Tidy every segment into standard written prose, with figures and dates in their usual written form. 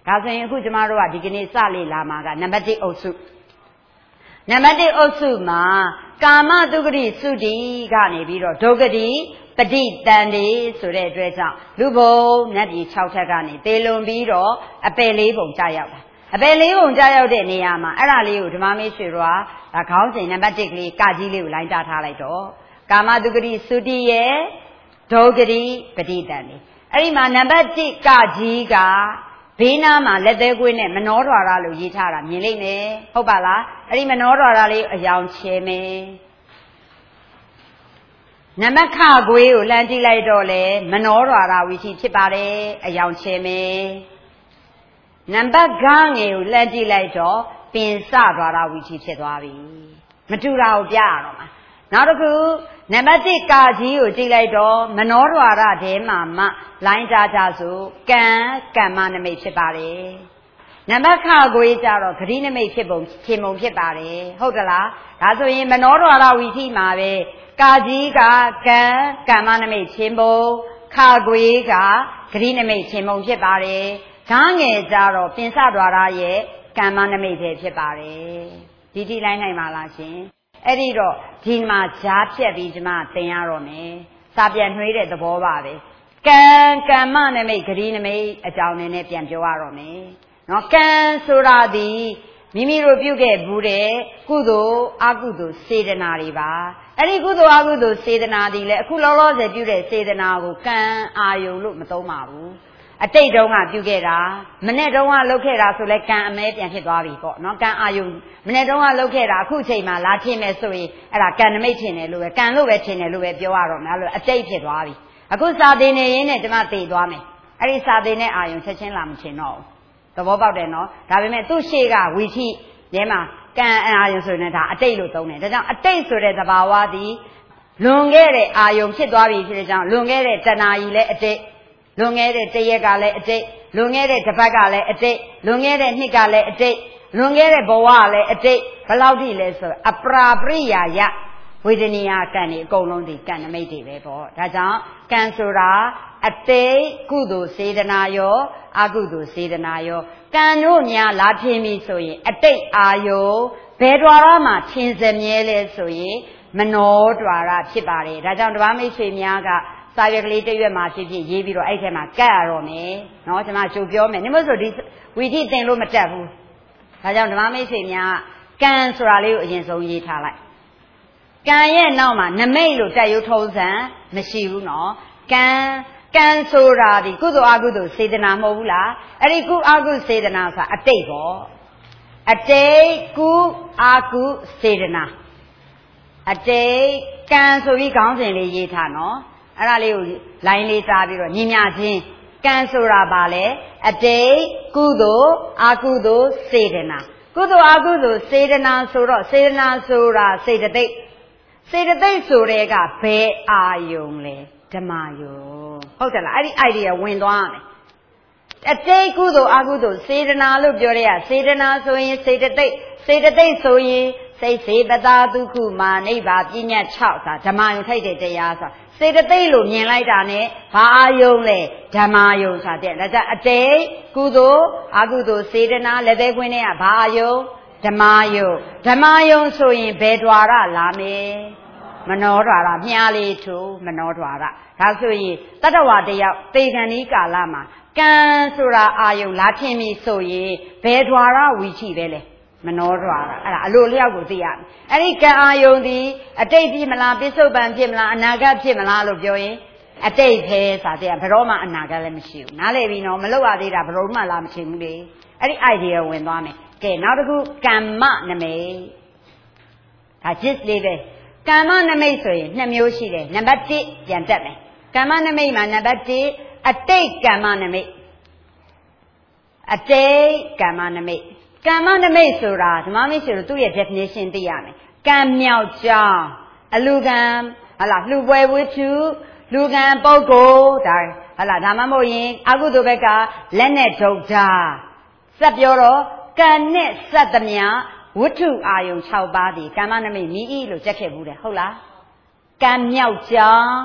ဒါဆိုရင်အခုကျမတို့ကဒီကနေ့စလေလာမှာကနံပါတ်1အုပ်စုနံပါတ်1အုပ်စုမှာကာမတုဂတိစုတိကနေပြီးတော့ဒုက္ခတိပဋိတန်တိဆိုတဲ့အတွက်ကြောင့်လူဘုံနတ်ပြည်6ထက်ကနေသေလွန်ပြီးတော့အပယ်4ပုံကြာရောက်တာအပယ်4ပုံကြာရောက်တဲ့နေရာမှာအဲ့ဒါလေးကိုဓမ္မမေးရွှေတော်ကဒါခေါင်းစဉ်နံပါတ်1ကလေးကကြီးလေးကိုလိုင်းတာထားလိုက်တော့ကာမတုဂတိစုတိရဲ့ဒုက္ခတိပဋိတန်တိအဲ့ဒီမှာနံပါတ်1ကကြီးကဘေးနားမှာလက်သေးကွေးနဲ့မနှောထွာရလို့ရေးထားတာမြင်လိမ့်မယ်ဟုတ်ပါလားအဲ့ဒီမနှောထွာရလေးအယောင်ချဲမယ်နံပါတ်ခကွေးကိုလှမ်းကြည့်လိုက်တော့လေမနှောထွာရဝီရှိဖြစ်ပါတယ်အယောင်ချဲမယ်နံပါတ်ဂငယ်ကိုလှမ်းကြည့်လိုက်တော့ပင်စထွာရဝီရှိဖြစ်သွားပြီမတူတာကိုပြရတော့မှာနောက်တစ်ခုနံပါတ်1ကာကြီးကိုကြည့်လိုက်တော့မနောဒွါရထဲမှာမှလိုင်းကြကြဆိုကံကမ္မနမိတ်ဖြစ်ပါတယ်နံပါတ်ခကိုကြတော့ဂရိနမိတ်ဖြစ်ပုံရှင်ပုံဖြစ်ပါတယ်ဟုတ်သလားဒါဆိုရင်မနောဒွါရဝီထိမှာပဲကာကြီးကကံကမ္မနမိတ်ရှင်ပုံခကိုကဂရိနမိတ်ရှင်ပုံဖြစ်ပါတယ်ဓာငယ်ကြတော့ပင်စဒွါရရဲ့ကမ္မနမိတ်ပဲဖြစ်ပါတယ်ဒီတိလိုက်နိုင်ပါလားရှင်အဲ့ဒီတော့ဒီမှာကြားဖြတ်ပြီးဒီမှာသင်ရတော့မယ်စာပြန်နှွေးတဲ့သဘောပါပဲကံကမ္မနမိတ်ဂရိနမိတ်အကြောင်းနဲ့ပြန်ပြောရတော့မယ်နော်ကံဆိုတာဒီမိမိတို့ပြုခဲ့ဘူးတဲ့ကုသိုလ်အကုသိုလ်စေတနာတွေပါအဲ့ဒီကုသိုလ်အကုသိုလ်စေတနာတွေလည်းအခုလောလောဆယ်ပြုတဲ့စေတနာကိုကံအာယုံလို့မသုံးပါဘူးအတိတ်တုန်းကပြုခဲ့တာမနေ့တုန်းကလုပ်ခဲ့တာဆိုလဲကံအမဲပြန်ဖြစ်သွားပြီပေါ့နော်ကံအာယုံမနေ့တုန်းကလုပ်ခဲ့တာအခုချိန်မှာလာထင်မယ်ဆိုရင်အဲ့ဒါကံနမိတ်ထင်တယ်လို့ပဲကံလို့ပဲထင်တယ်လို့ပဲပြောရတော့မယ်အဲ့လိုအတိတ်ဖြစ်သွားပြီအခုစာသင်နေရင်းနဲ့ကျမသိသွားမယ်အဲ့ဒီစာသင်တဲ့အာယုံချက်ချင်းလာမထင်တော့ဘူးသဘောပေါက်တယ်နော်ဒါပေမဲ့သူ့ရှေ့ကဝီထိထဲမှာကံအာယုံဆိုရင်ဒါအတိတ်လို့သုံးတယ်ဒါကြောင့်အတိတ်ဆိုတဲ့သဘာဝသည်လွန်ခဲ့တဲ့အာယုံဖြစ်သွားပြီဖြစ်တဲ့ကြောင့်လွန်ခဲ့တဲ့တဏှာကြီးလည်းအတိတ်လွန်ခဲ့တဲ့တရက်ကလည်းအတိတ်လွန်ခဲ့တဲ့တစ်ပတ်ကလည်းအတိတ်လွန်ခဲ့တဲ့နှစ်ကလည်းအတိတ်လွန်ခဲ့တဲ့ဘဝကလည်းအတိတ်ဘယ်လောက်ထိလဲဆိုအပရာပရိယာယဝေဒနီယကံတွေအကုန်လုံးဒီကံနမိတ်တွေပဲပေါ့ဒါကြောင့်ကံဆိုတာအတိတ်ကုသိုလ်စေတနာရောအကုသိုလ်စေတနာရောကံတို့များလာထင်ပြီဆိုရင်အတိတ်အာယုဘယ် द्वार မှာထင်စမြဲလဲဆိုရင်မနော द्वार ဖြစ်ပါတယ်ဒါကြောင့်ဓမ္မမိတ်ဆွေများကစာရွက်ကလေးတစ်ရွက်မှာဖြစ်ဖြစ်ရေးပြီးတော့အဲ့ထဲမှာကတ်ရတော့မယ်နော်ကျွန်မကြိုပြောမယ်နိမဆိုဒီဝီထိသင်လို့မတက်ဘူးဒါကြောင့်ဓမ္မမိတ်ဆွေများကံဆိုတာလေးကိုအရင်ဆုံးရေးထားလိုက်ကံရဲ့နောက်မှာနမိတ်လို့တက်ရုပ်ထုံးစံမရှိဘူးနော်ကံဆိုတာဒီကုသိုလ်အကုသိုလ်စေတနာမဟုတ်ဘူးလားအဲ့ဒီကုအကုစေတနာဆိုတာအတိတ်ပေါ့အတိတ်ကုအကုစေတနာအတိတ်ကံဆိုပြီးခေါင်းစဉ်လေးရေးထားနော်အဲ့ဒါလေးကိုလိုင်းလေးစားပြီးတော့ညီမျှချင်းကံဆိုတာပါလေအတိတ်ကုသိုလ်အကုသိုလ်စေတနာကုသိုလ်အကုသိုလ်စေတနာဆိုတော့စေတနာဆိုတာစေတသိက်ဆိုတဲ့ကဘယ်အာယုံလဲဓမ္မယုံဟုတ်တယ်လားအဲ့ဒီ idea ဝင်သွားမယ်အတိတ်ကုသိုလ်အကုသိုလ်စေတနာလို့ပြောရစေတနာဆိုရင်စေတသိက်ဆိုရင်စိတ်စေတသာဒုက္ခမာနိဗ္ဗာပညာ6ဆိုတာဓမ္မယုံထိုက်တဲ့တရားဆိုတာစေတသိက်လို့မြင်လိုက်တာနဲ့ဘာအာယုံလဲဓမ္မယုံဆိုတာတဲ့ဒါကြောင့်အတိတ်ကုသိုလ်အကုသိုလ်စေတနာလက်သေးခွင်းတွေကဘာအာယုံဓမ္မယုံဆိုရင်ဘယ် द्वार လာမယ်မနော द्वार မြားလေးထူမနော द्वार ဒါဆိုရင်တတ္တဝါတယောက်တေခဏီကာလမှာကံဆိုတာအာယုံလာထင်ပြီဆိုရင်ဘယ် द्वार ဝီချိပဲလဲမနော द्वार အဲ့ဒါအလိုလျောက်ကိုသိရမယ်အဲ့ဒီကံအာယုံဒီအတိတ်ဖြစ်မလားပစ္စုပန်ဖြစ်မလားအနာဂတ်ဖြစ်မလားလို့ပြောရင်အတိတ်ပဲဆိုတာတဲ့ဘယ်တော့မှအနာဂတ်လည်းမရှိဘူးနားလည်ပြီနော်မလုပ်ရသေးတာဘယ်တော့မှလာမချင်ဘူးလေအဲ့ဒီ idea ဝင်သွားမယ်ကဲနောက်တစ်ခုကမ္မနမိတ်ဒါ gist လေးပဲကမ္မနမိတ်ဆိုရင်2မျိုးရှိတယ်နံပါတ်1ပြန်တက်မယ်ကမ္မနမိတ်မှာနံပါတ်1အတိတ်ကမ္မနမိတ်ကမ္မနမိတ်ဆိုတာဓမ္မမိတ်ဆိုတော့သူ့ရဲ့ definition သိရမယ်ကံမြောက်ကြောင်းအလူကံဟုတ်လားလှူပွဲဝိထုလူကံပုဂ္ဂိုလ်ဒါဟုတ်လားဒါမှမဟုတ်ရင်အကုသိုလ်ဘက်ကလက်နဲ့ဒုက္ခစက်ပြောတော့ကံနဲ့စက်သမျှဝတ္ထုအာယုံ6ပါးဒီကမ္မနမိတ်မိဤလို့ကြက်ခဲ့ဘူးတယ်ဟုတ်လားကံမြောက်ကြောင်း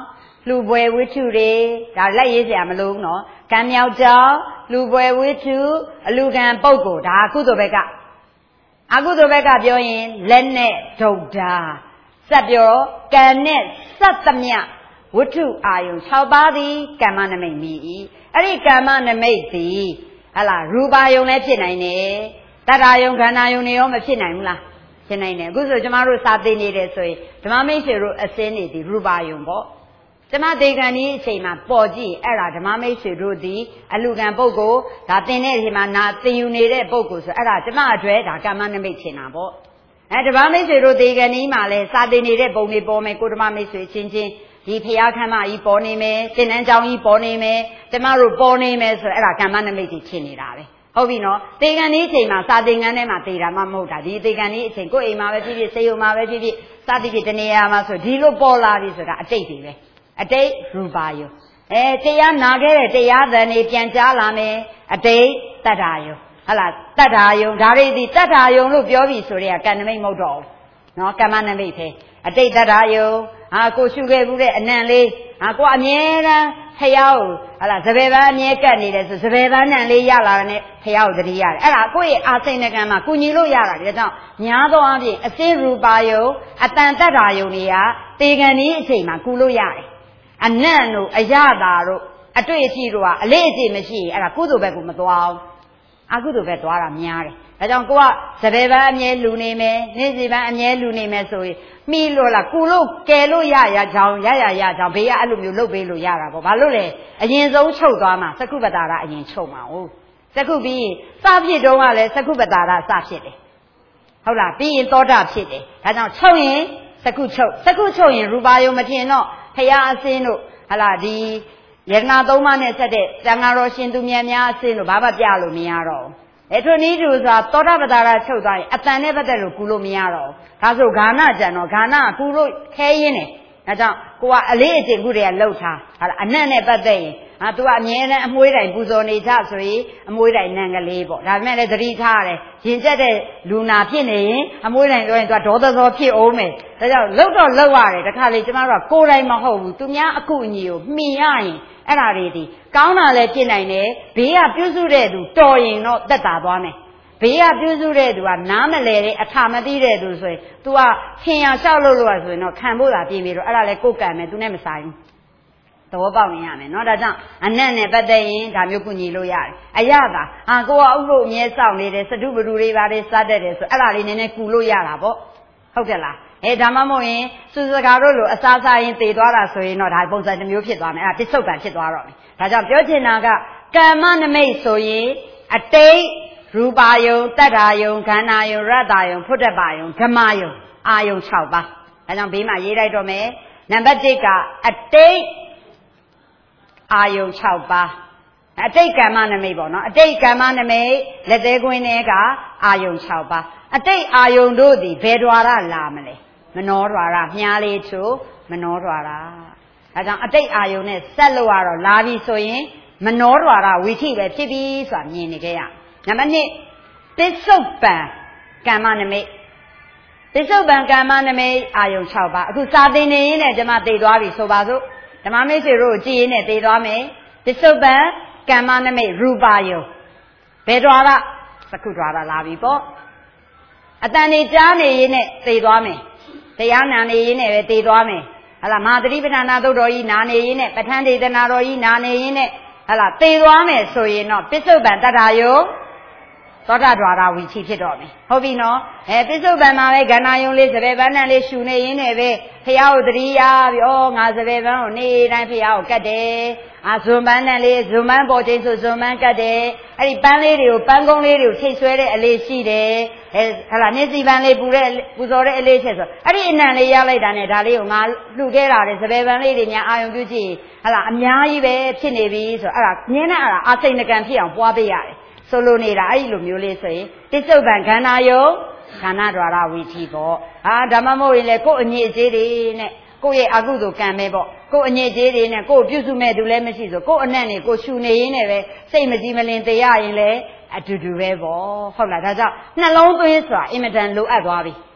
လူပွဲဝိထုတွေဒါလက်ရေးစရာမလိုဘူးနော်ကံမြောက်ကြောင်းလူပွဲဝိထုအလူကံပုဂ္ဂိုလ်ဒါကုသိုလ်ဘက်ကအကုသိုလ်ဘက်ကပြောရင်လက်နဲ့ဒုတ်တာစက်ပြောကံနဲ့စက်သမျှဝတ္ထုအာယုံ6ပါးသည်ကမ္မနမိတ်မြည်၏အဲ့ဒီကမ္မနမိတ်သည်ဟလာရူပါယုံလည်းဖြစ်နိုင်တယ်တတ္ထာယုံခန္ဓာယုံတွေရောမဖြစ်နိုင်ဘူးလားဖြစ်နိုင်တယ်အခုဆိုကျမတို့စာသင်နေတယ်ဆိုရင်ဓမ္မမိတ်ဆွေတို့အစင်းနေသည်ရူပါယုံပေါ့ကျမဒေဂန်ဒီအချိန်မှာပေါ်ကြည့်အဲ့ဒါဓမ္မမိတ်ဆွေတို့သည်အလူကံပုဂ္ဂိုလ်ဒါသင်တဲ့အချိန်မှာနာသင်ယူနေတဲ့ပုဂ္ဂိုလ်ဆိုအဲ့ဒါကျမအတွက်ဒါကမ္မနမိတ်ထင်တာပေါ့ဓမ္မမိတ်ဆွေတို့ဒေဂန်ဒီမှာလဲစာသင်နေတဲ့ပုံတွေပေါ်မယ်ကိုဓမ္မမိတ်ဆွေချင်းချင်းဒီဖရာခမ်းမကြီးပေါ်နေမယ်သင်္นานကြောင်းကြီးပေါ်နေမယ်ကျမတို့ပေါ်နေမယ်ဆိုအဲ့ဒါကမ္မနမိတ်ကြီးဖြစ်နေတာပဲဟုတ်ပြီနော်သေကံဒီအချိန်မှာစာသင်ခန်းထဲမှာသေတာမှမဟုတ်တာဒီသေကံဒီအချိန်ကိုယ်အိမ်မှာပဲဖြစ်ဖြစ်စေယုံမှာပဲဖြစ်ဖြစ်စသည်ဖြင့်တနေရာမှာဆိုဒီလိုပေါ်လာပြီဆိုတာအတိတ်တွေပဲအတိတ်ရူပါယုတရားနာခဲ့တဲ့တရားသံတွေပြန်ကြားလာမယ်အတိတ်တတ္ထာယုဟုတ်လားတတ္ထာယုဒါတွေဒီတတ္ထာယုလို့ပြောပြီဆိုတဲ့ကံနမိတ်မဟုတ်တော့ဘူးနော်ကမ္မနမိတ်ပဲအတိတ်တတ္ထာယုကိုရှုခဲ့ဘူးတဲ့အနံ့လေးကိုအမြဲတမ်းဖယားကိုဟလာစပယ်ပန်းအမြဲကတ်နေတယ်ဆိုစပယ်ပန်းနံလေးရလာတဲ့ဖယားကိုတတိရတယ်အဲ့ဒါကိုယ့်ရဲ့အာစိဏကံမှာကုညီလို့ရတာဒါကြောင့်များသောအားဖြင့်အစိရူပါယုအတန်တတ္ထာယုတွေကတေကံဒီအချိန်မှာကုလို့ရတယ်အနံ့တို့အရသာတို့အတွေ့အထိတို့ကအလေးအကျင့်မရှိအဲ့ဒါကုသိုလ်ဘက်ကမသွားဘူးအကုသိုလ်ဘက်သွားတာများတယ်ဒါကြောင့်ကိုကစပယ်ပန်းအမြဲလူနေမယ်နေ့စီပန်းအမြဲလူနေမယ်ဆိုရင်မိလို့လားကုလို့ကယ်လို့ရကြောင်းကြောင်းဘေးကအဲ့လိုမျိုးလုပ်ပေးလို့ရတာပေါ့ဘာလို့လဲအရင်ဆုံးချုပ်သွားမှာသက္ခုပတာရအရင်ချုပ်မှာဟုတ်သက္ခုပြီးစဖြစ်တုန်းကလည်းသက္ခုပတာရစဖြစ်တယ်ဟုတ်လားပြီးရင်သောတာဖြစ်တယ်ဒါကြောင့်ချုပ်ရင်သက္ခုချုပ်ရင်ရူပါယုံမဖြစ်တော့ဖရာအစင်းတို့ဟလာဒီယတနာ၃ပါးနဲ့ဆက်တဲ့တန်ဃာတော်ရှင်သူမြတ်များအစင်းတို့ဘာမှပြလို့မရတော့ဘူးထိုနည်းတူဆိုတာသောတာပတ္တရာချုပ်သွားရင်အတန်နဲ့ပတ်သက်လို့ကူလို့မရတော့ဘူးဒါဆိုဂါနကြံတော့ဂါနကကူလို့ခဲရင်းတယ်ဒါကြောင့်ကိုကအလေးအကျင့်ခုတည်းကလှုပ်ထားဟာအနံ့နဲ့ပတ်သက်ရင်သူကအမြဲတမ်းအမွှေးတိုင်ပူဇော်နေကြဆိုရင်အမွှေးတိုင်နံကလေးပေါ့ဒါပေမဲ့လည်းသတိထားရတယ်ရင်ကျက်တဲ့လူနာဖြစ်နေရင်အမွှေးတိုင်ပြောရင်သူကဒေါသဇောဖြစ်အောင်မယ်ဒါကြောင့်လှုပ်တော့လှုပ်ရတယ်တခါလေကျမတို့ကကိုယ်တိုင်မဟုတ်ဘူးသူများအကူအညီကိုမှီရရင်အဲ့ဒါတွေဒီကောင်းတာလည်းဖြစ်နိုင်တယ်ဘေးကပြုစုတဲ့သူတော်ရင်တော့သက်သာသွားမယ်ဘေးကပြုစုတဲ့သူကနားမလဲတဲ့အထာမသိတဲ့သူဆိုရင် तू ကခင်ရလျှောက်လို့ဆိုရင်တော့ခံဖို့သာပြင်ပြီးတော့အဲ့ဒါလည်းကိုယ်ကံမယ် तू နဲ့မဆိုင်ဘူးသဘောပေါက်နေရမယ်เนาะဒါကြောင့်အနတ်နဲ့ပတ်သက်ရင်ဒါမျိုးကုညီလို့ရတယ်အရသာကိုကဥပုပ်အမြဲစောင့်နေတယ်စတုပတူတွေပါလေစားတတ်တယ်ဆိုအဲ့ဒါလေးနည်းနည်းကူလို့ရတာပေါ့ဟုတ်ကဲ့လားဒါမှမဟုတ်ရင်စူစကားတို့လိုအစားစားရင်တည်သွားတာဆိုရင်တော့ဒါပုံစံတစ်မျိုးဖြစ်သွားမယ်အဲ့ဒါပစ္စုပန်ဖြစ်သွားတော့မယ်ဒါကြောင့်ပြောချင်တာကကမ္မနမိတ်ဆိုရင်အတိတ်ရူပါယုံတတ္ထာယုံခန္ဓာယုံရတ္တယုံဖုတ္တပယုံဓမ္မယုံအာယုံ6ပါးဒါကြောင့်ဘေးမှာရေးလိုက်တော့မယ်နံပါတ်1ကအတိတ်အာယုံ6ပါးအတိတ်ကမ္မနမိတ်ပေါ့နော်အတိတ်ကမ္မနမိတ်လက်သေးကွင်းတွေကအာယုံ6ပါးအတိတ်အာယုံတို့သည်ဘယ်ဓွာရလာမလဲမနောဓွာရမြားလေးချို့မနောဓွာရဒါကြောင့်အတိတ်အာယုံနဲ့ဆက်လို့ရတော့လာပြီဆိုရင်မနောဓွာရဝိထိပဲဖြစ်ပြီဆိုတာမြင်နေကြရနံပါတ်2ပစ္စုပန်ကမ္မနမိတ်ပစ္စုပန်ကမ္မနမိတ်အာယုံ6ပါးအခုစာသင်နေရင်းနဲ့ကျွန်မသိသွားပြီဆိုပါစို့ဓမ္မမိတ်ဆွေတို့ကြည်ရင်းနဲ့သိသွားမယ်ပစ္စုပန်ကမ္မနမိတ်ရူပါယုံဘယ်ဓွာရသက္ခုဓွာရလာပြီပေါ့အတန်နေကြားနေရင်းနဲ့သိသွားမယ်တရားနာနေရင်းနဲ့ပဲသိသွားမယ်ဟလာမဟာသတိပဋ္ဌာနာသုတ်တော်ကြီးနာနေရင်းနဲ့ပဋ္ဌာန်းဒေသနာတော်ကြီးနာနေရင်းနဲ့ဟလာသိသွားမယ်ဆိုရင်တော့ပစ္စုပန်တတ္ထာယုံသောတာဓွာရဝီချီဖြစ်တော့မယ်ဟုတ်ပြီနော်ပစ္စုပန်မှာပဲကဏ္ဍယုံလေးစပယ်ပန်းနဲ့လေးရှူနေရင်းနဲ့ပဲဖះကိုတတိယပြီးဩငါစပယ်ပန်းကိုနေ့တိုင်းဖះကိုကတ်တယ်ဇွန်ပန်းနဲ့လေးဇွန်ပန်းပေါ်ချိန်ဆိုဇွန်ပန်းကတ်တယ်အဲ့ဒီပန်းလေးတွေကိုပန်းကုန်းလေးတွေကိုထိတ်ဆွဲတဲ့အလေးရှိတယ်ဟလာမျက်စိပန်းလေးပူဇော်တဲ့အလေးချက်ဆိုအဲ့ဒီအနံလေးရလိုက်တာနဲ့ဒါလေးကိုငါလှူခဲ့တာလေစပယ်ပန်းလေးတွေညာအာယုံပြုကြည့်ဟလာအများကြီးပဲဖြစ်နေပြီဆိုအဲ့ဒါငင်းနဲ့အဲ့ဒါအာစိဏကံဖြစ်အောင်ပွားပေးရတယ်ဆိုလိုနေတာအဲ့ဒီလိုမျိုးလေးဆိုရင်ပစ္စုပန်ခန္ဓာယုံခန္ဓာဓွာရဝီထိပေါ့ဓမ္မမို့ရင်လေကိုယ်အညစ်အကြေးတွေနဲ့ကိုယ့်ရဲ့အကုသိုလ်ကံပဲပေါ့ကိုယ်အညစ်အကြေးတွေနဲ့ကိုယ်ပြုစုမဲ့သူလည်းမရှိဆိုကိုယ်အနံ့နဲ့ကိုယ်ရှူနေရင်းနဲ့ပဲစိတ်မကြည်မလင်သိရရင်လည်းအတူတူပဲပေါ့ဟုတ်လားဒါကြောင့်နှလုံးသွင်းဆိုတာအင်မတန်လိုအပ်သွားပြီ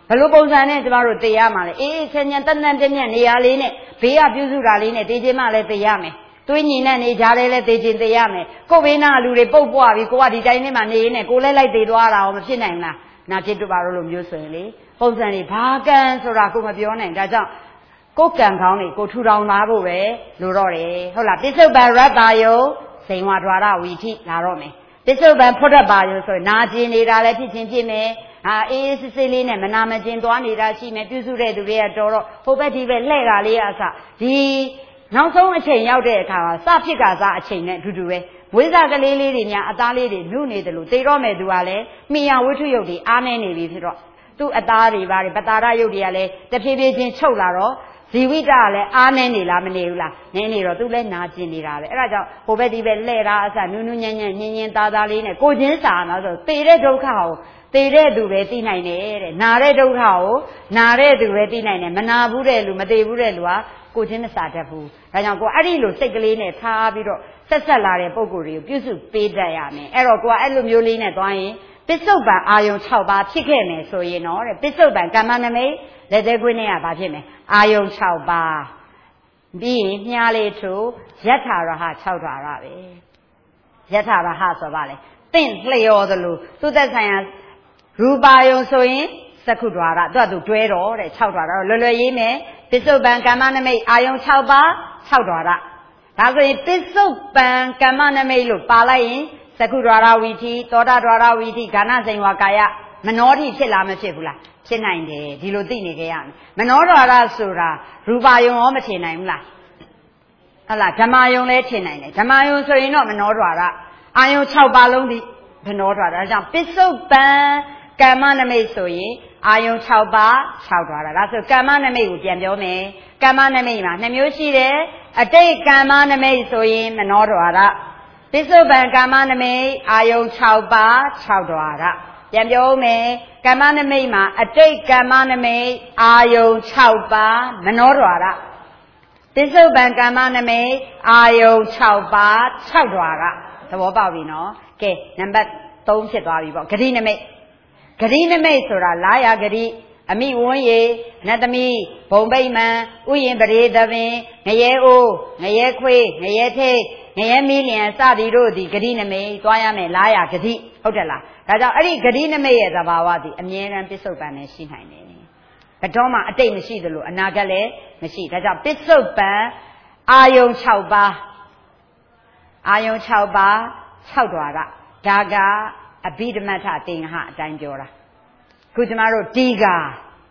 ဘလို့ပုံစံနဲ့ကျမတို့သိရမှာလဲအေးချမ်းချမ်းတန်တန်ပြည့်ပြည့်နေရာလေးနဲ့ဘေးကပြုစုတာလေးနဲ့သိချင်းမှလည်းသိရမယ်သွေးညီနဲ့နေကြတယ်လည်းသိချင်းသိရမယ်ကိုဘေးနာလူတွေပုတ်ပွားပြီးကိုကဒီတိုင်းလေးမှာနေနေကိုလည်းလိုက်သေးသွားတာရောမဖြစ်နိုင်ဘူးလားနာဖြစ်တို့ပါလို့မျိုးဆိုရင်လေပုံစံတွေဘာကံဆိုတာကိုမပြောနိုင်ဒါကြောင့်ကိုကံကောင်းတွေကိုထူထောင်လာဖို့ပဲလိုတော့တယ်ဟုတ်လားပစ္စုပန်ရတ္တယုဇိမ်ဝါဒွါရဝီထိလာတော့မယ်ပစ္စုပန်ဖွတ်တတ်ပါယုဆိုရင်နာကျင်နေတာလည်းဖြစ်ချင်းဖြစ်မယ်အေးစစ်စစ်လေးနဲ့မနာမကျင်သွားနေတာရှိမယ်ပြုစုတဲ့သူတွေကတော်တော့ဟိုဘက်ဒီဘက်လှဲ့တာလေးအစဒီနောက်ဆုံးအချိန်ရောက်တဲ့အခါစဖြစ်ကစားအချိန်နဲ့အတူတူပဲဝိဇ္ဇကလေးလေးတွေများအသားလေးတွေနုနေတယ်လို့သိတော့မယ်သူကလည်းမိယာဝိထုယုတ်တွေအားနေနေပြီဖြစ်တော့သူ့အသားတွေပါတယ်ပတာရယုတ်တွေကလည်းတဖြည်းဖြည်းချင်းချုပ်လာတော့ဇီဝိတကလည်းအားနေနေလားမနေဘူးလားနေနေတော့သူလည်းနာကျင်နေတာပဲအဲ့ဒါကြောင့်ဟိုဘက်ဒီဘက်လှဲ့တာအစနူးနူးညံ့ညံ့ညင်ညင်သားသားလေးနဲ့ကိုချင်းစာနော်ဆိုသေတဲ့ဒုက္ခကိုသေတဲ့သူပဲသိနိုင်တယ်တဲ့နာတဲ့ဒုက္ခကိုနာတဲ့သူပဲသိနိုင်တယ်မနာဘူးတဲ့လူမသေးဘူးတဲ့လူကကိုချင်းမစာတတ်ဘူးဒါကြောင့်ကိုအဲ့ဒီလိုစိတ်ကလေးနဲ့ထားပြီးတော့ဆက်လာတဲ့ပုံကိုယ်တွေကိုပြုစုပေးတတ်ရမယ်အဲ့တော့ကိုကအဲ့လိုမျိုးလေးနဲ့သွားရင်ပစ္စုပန်အာယုံ6ပါးဖြစ်ခဲ့မယ်ဆိုရင်တော့တဲ့ပစ္စုပန်ကမ္မနမိတ်လက်သေးခွင်းနဲ့ကဘာဖြစ်မယ်အာယုံ6ပါးပြီးရင်မြားလေးထိုးယထာရဟ6ဓာရပဲယထာရဟဆိုပါလေတင့်လျော်သလိုသူသက်ဆိုင်ရာရူပါယုံဆိုရင်သက္ခုဓာရသူတွဲတော့တဲ့6ဓာရလွယ်လွယ်ရေးမယ်ပစ္စုပန်ကမ္မနမိတ်အာယုံ6ပါး6ဓာရဒါဆိုရင်ပစ္စုပန်ကမ္မနမိတ်လို့ပါလိုက်ရင်သက္ခုဓာရဝီထိသောတာဓာရဝီထိဂါဏဇိမ်ဝါကာယမနောတိဖြစ်လားမဖြစ်ဘူးလားဖြစ်နိုင်တယ်ဒီလိုသိနေကြရမယ်မနောဓာရဆိုတာရူပါယုံရောမထင်နိုင်ဘူးလားဟုတ်လားဓမ္မယုံလည်းထင်နိုင်တယ်ဓမ္မယုံဆိုရင်တော့မနောဓာရအာယုံ6ပါးလုံးဒီမနောဓာရဒါကြောင့်ပစ္စုပန်ကမ္မနမိတ်ဆိုရင်အာယုံ6ပါး6ဓာရဒါဆိုကမ္မနမိတ်ကိုပြန်ပြောမယ်ကမ္မနမိတ်မှာ2မျိုးရှိတယ်အတိတ်ကမ္မနမိတ်ဆိုရင်မနောဓာရပစ္စုပန်ကမ္မနမိတ်အာယုံ6ပါး6ဓာရပြန်ပြောမယ်ကမ္မနမိတ်မှာအတိတ်ကမ္မနမိတ်အာယုံ6ပါးမနောဓာရပစ္စုပန်ကမ္မနမိတ်အာယုံ6ပါး6ဓာရသဘောပေါက်ပြီနော်ကဲနံပါတ်3ဖြစ်သွားပြီပေါ့ဂတိနမိတ်ဂတိနမိတ်ဆိုတာလာယာဂတိအမိဝန်းရေနတ်သမီးဘုံပိမှန်ဥယျင်ပရိသပင်ငရဲအိုးငရဲခွေးငရဲထိတ်ငရဲမီးလျံစသည်တို့သည်ဂတိနမိတ်သွားရမယ်လာယာဂတိဟုတ်တယ်လားဒါကြောင့်အဲ့ဒီဂတိနမိတ်ရဲ့သဘာဝသည်အမြဲတမ်းပစ္စုပန်နဲ့ရှိနိုင်တယ်ဘယ်တော့မှအတိတ်မရှိသလိုအနာဂတ်လည်းမရှိဒါကြောင့်ပစ္စုပန်အာယုံ6ပါးအာယုံ6ပါး6ဓာရဒါကအဘိဓမ္မထသင်္ဃအတိုင်းပြောတာခုကျမတို့တီဃာ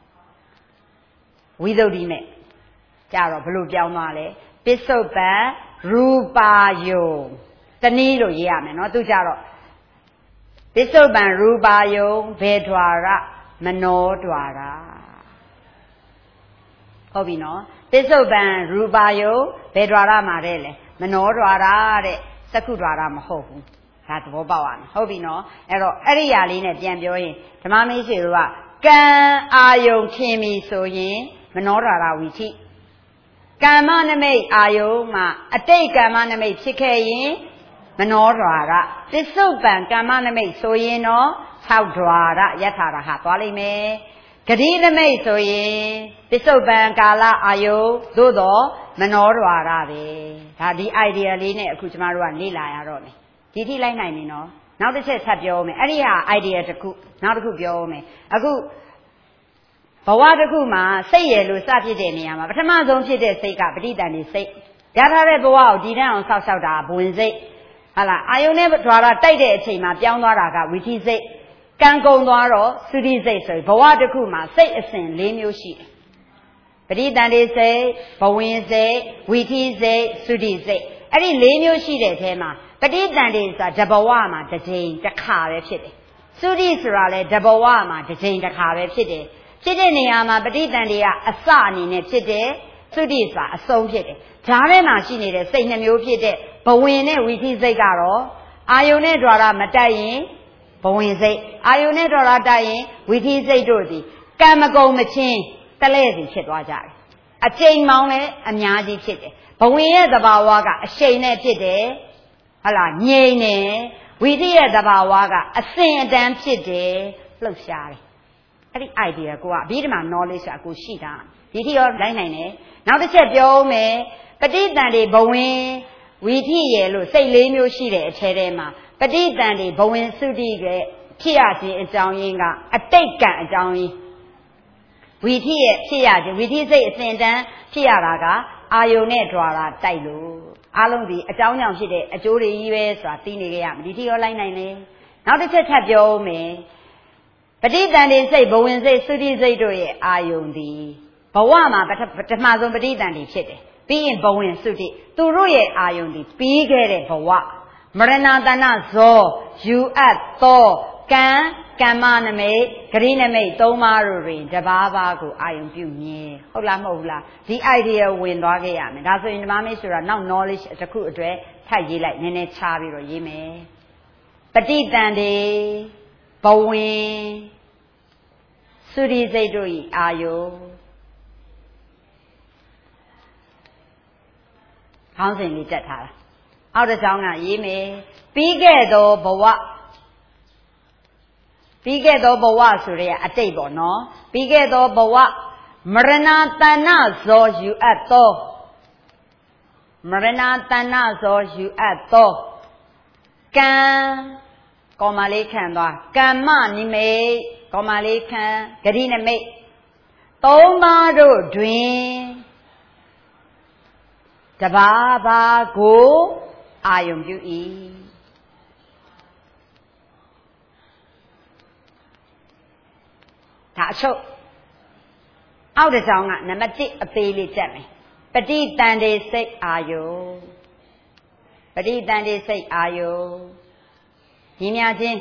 ဝိသုဒ္ဓိမဲ့ကြတော့ဘလို့ပြောင်းသွားလဲပစ္စုပန်ရူပါယုံတနည်းလို့ရေးရမယ်နော်သူကြတော့ပစ္စုပန်ရူပါယုံဘေဓွာရမနောဓွာရဟုတ်ပြီနော်ပစ္စုပန်ရူပါယုံဘေဓွာရမှာတဲ့လေမနောဓွာရတဲ့သက္ခုဓွာရမဟုတ်ဘူးဒါသဘောပေါက်ရမယ်ဟုတ်ပြီနော်အဲ့တော့အဲ့ဒီຢာလေးနဲ့ပြန်ပြောရင်ဓမ္မမင်းရှိတို့ကကံအာယုံထင်ပြီဆိုရင်မနောဓာရဝီထိကမ္မနမိတ်အာယုံမှာအတိတ်ကမ္မနမိတ်ဖြစ်ခဲ့ရင်မနောဓာရပစ္စုပန်ကမ္မနမိတ်ဆိုရင်တော့6ဓာရယထာရဟသွားလိမ့်မယ်ဂတိနမိတ်ဆိုရင်ပစ္စုပန်ကာလအာယုံသို့တော့မနောဓာရပဲဒါဒီ idea လေးနဲ့အခုကျမတို့ကလေ့လာရတော့မယ်ဒီထိလိုက်နိုင်ပြီနော်နောက်တစ်ချက်ဆက်ပြောမယ်အဲ့ဒီဟာ idea တစ်ခုနောက်တစ်ခုပြောမယ်အခုဘဝတစ်ခုမှာစိတ်ရလို့စဖြစ်တဲ့နေရာမှာပထမဆုံးဖြစ်တဲ့စိတ်ကပဋိသန္ဓေစိတ်ရထားတဲ့ဘဝကိုဒီတန်းအောင်ဆောက်ရှောက်တာဘဝင်စိတ်ဟာလားအာယုန်နဲ့ဓာရတိုက်တဲ့အချိန်မှာပြောင်းသွားတာကဝိသီစိတ်ကံကုံသွားတော့သုတိစိတ်ဆိုဘဝတစ်ခုမှာစိတ်အစဉ်၄မျိုးရှိတယ်ပဋိသန္ဓေစိတ်ဘဝင်စိတ်ဝိသီစိတ်သုတိစိတ်အဲ့ဒီ၄မျိုးရှိတဲ့အထဲမှာပဋိသန္ဓေဆိုတာတဘဝမှာတစ်ချိန်တစ်ခါပဲဖြစ်တယ်သုတိဆိုတာလည်းတဘဝမှာတစ်ချိန်တစ်ခါပဲဖြစ်တယ်ဖြစ်တဲ့နေရာမှာပဋိသန္ဓေကအစအနေနဲ့ဖြစ်တယ်သုတိဆိုတာအဆုံးဖြစ်တယ်ဓာတ်ထဲမှာရှိနေတဲ့စိတ်နှမျိုးဖြစ်တဲ့ဘဝင်နဲ့ဝိသီစိတ်ကတော့အာယုန်နဲ့ဓာရမတိုက်ရင်ဘဝင်စိတ်အာယုန်နဲ့ဓာရတိုက်ရင်ဝိသီစိတ်တို့သည်ကံမကုံမချင်းတလဲစီဖြစ်သွားကြတယ်အချိန်မောင်းလည်းအများကြီးဖြစ်တယ်ဘဝင်ရဲ့သဘာဝကအရှိန်နဲ့ဖြစ်တယ်ဟုတ်လားငြိမ်နေဝိသီရဲ့သဘာဝကအစဉ်အတန်းဖြစ်တယ်လှုပ်ရှားတယ်အဲ့ဒီ idea ကိုကအဘိဓမ္မာ knowledge ကကိုရှိတာဒီထိရောလိုက်နိုင်တယ်နောက်တစ်ချက်ပြောမယ်ပဋိသန္ဓေဘဝင်ဝီထိရဲ့လို့စိတ်၄မျိုးရှိတဲ့အထဲထဲမှာပဋိသန္ဓေဘဝင်သုတိရဲ့ဖြစ်ရခြင်းအကြောင်းရင်းကအတိတ်ကံအကြောင်းရင်းဝီထိရဲ့ဖြစ်ရခြင်းဝီထိစိတ်အစဉ်တန်းဖြစ်ရတာကအာယုန်နဲ့တွာတာတိုက်လို့အားလုံးဒီအကြောင်းကြောင့်ဖြစ်တဲ့အကျိုးတွေကြီးပဲဆိုတာသိနေကြရမယ်ဒီထိရောလိုက်နိုင်တယ်နောက်တစ်ချက်ထပ်ပြောမယ်ပဋိသန္ဓေစိတ်ဘဝင်စိတ်သုတိစိတ်တို့ရဲ့အာယုန်ဒီဘဝမှာပထမဆုံးပဋိသန္ဓေဖြစ်တယ်ပြီးရင်ဘဝင်သုတိသူတို့ရဲ့အာယုန်ဒီပြီးခဲ့တဲ့ဘဝမရဏတဏဇောယူအပ်သောကံကမ္မနမိတ်ဂရိနမိတ်၃ပါးတို့တွင်တပါးပါးကိုအာယုန်ပြုမြင်ဟုတ်လားမဟုတ်လားဒီ idea ဝင်သွားခဲ့ရမယ်ဒါဆိုရင်ဓမ္မမိတ်ဆိုတာနောက် knowledge တစ်ခုအတွက်ထပ်ရေးလိုက်နည်းနည်းချပြီးတော့ရေးမယ်ပဋိသန္ဓေဘဝင်သုတိစိတ်တို့၏အာယုန်ခေါင်းစဉ်လေးတက်ထားတာအောက်တစ်ကြောင်းကရေးမယ်ပြီးခဲ့သောဘဝပြီးခဲ့သောဘဝဆိုရဲအတိတ်ပေါ့နော်ပြီးခဲ့သောဘဝမရဏတဏ္ဏဇောယူအပ်သောမရဏတဏ္ဏဇောယူအပ်သောကံကောမလေးခံသွားကမ္မနိမိတ်ကောမလေးခံဂရိနမိတ်သုံးပါးတို့တွင်တပါးပါးကိုအာယုံပြု၏ဒါအချုပ်အောက်တစ်ကြောင်းကနံပါတ်1အသေးလေးတက်မယ်ပဋိသန္ဓေစိတ်အာယုပဋိသန္ဓေစိတ်အာယုညီများချင်း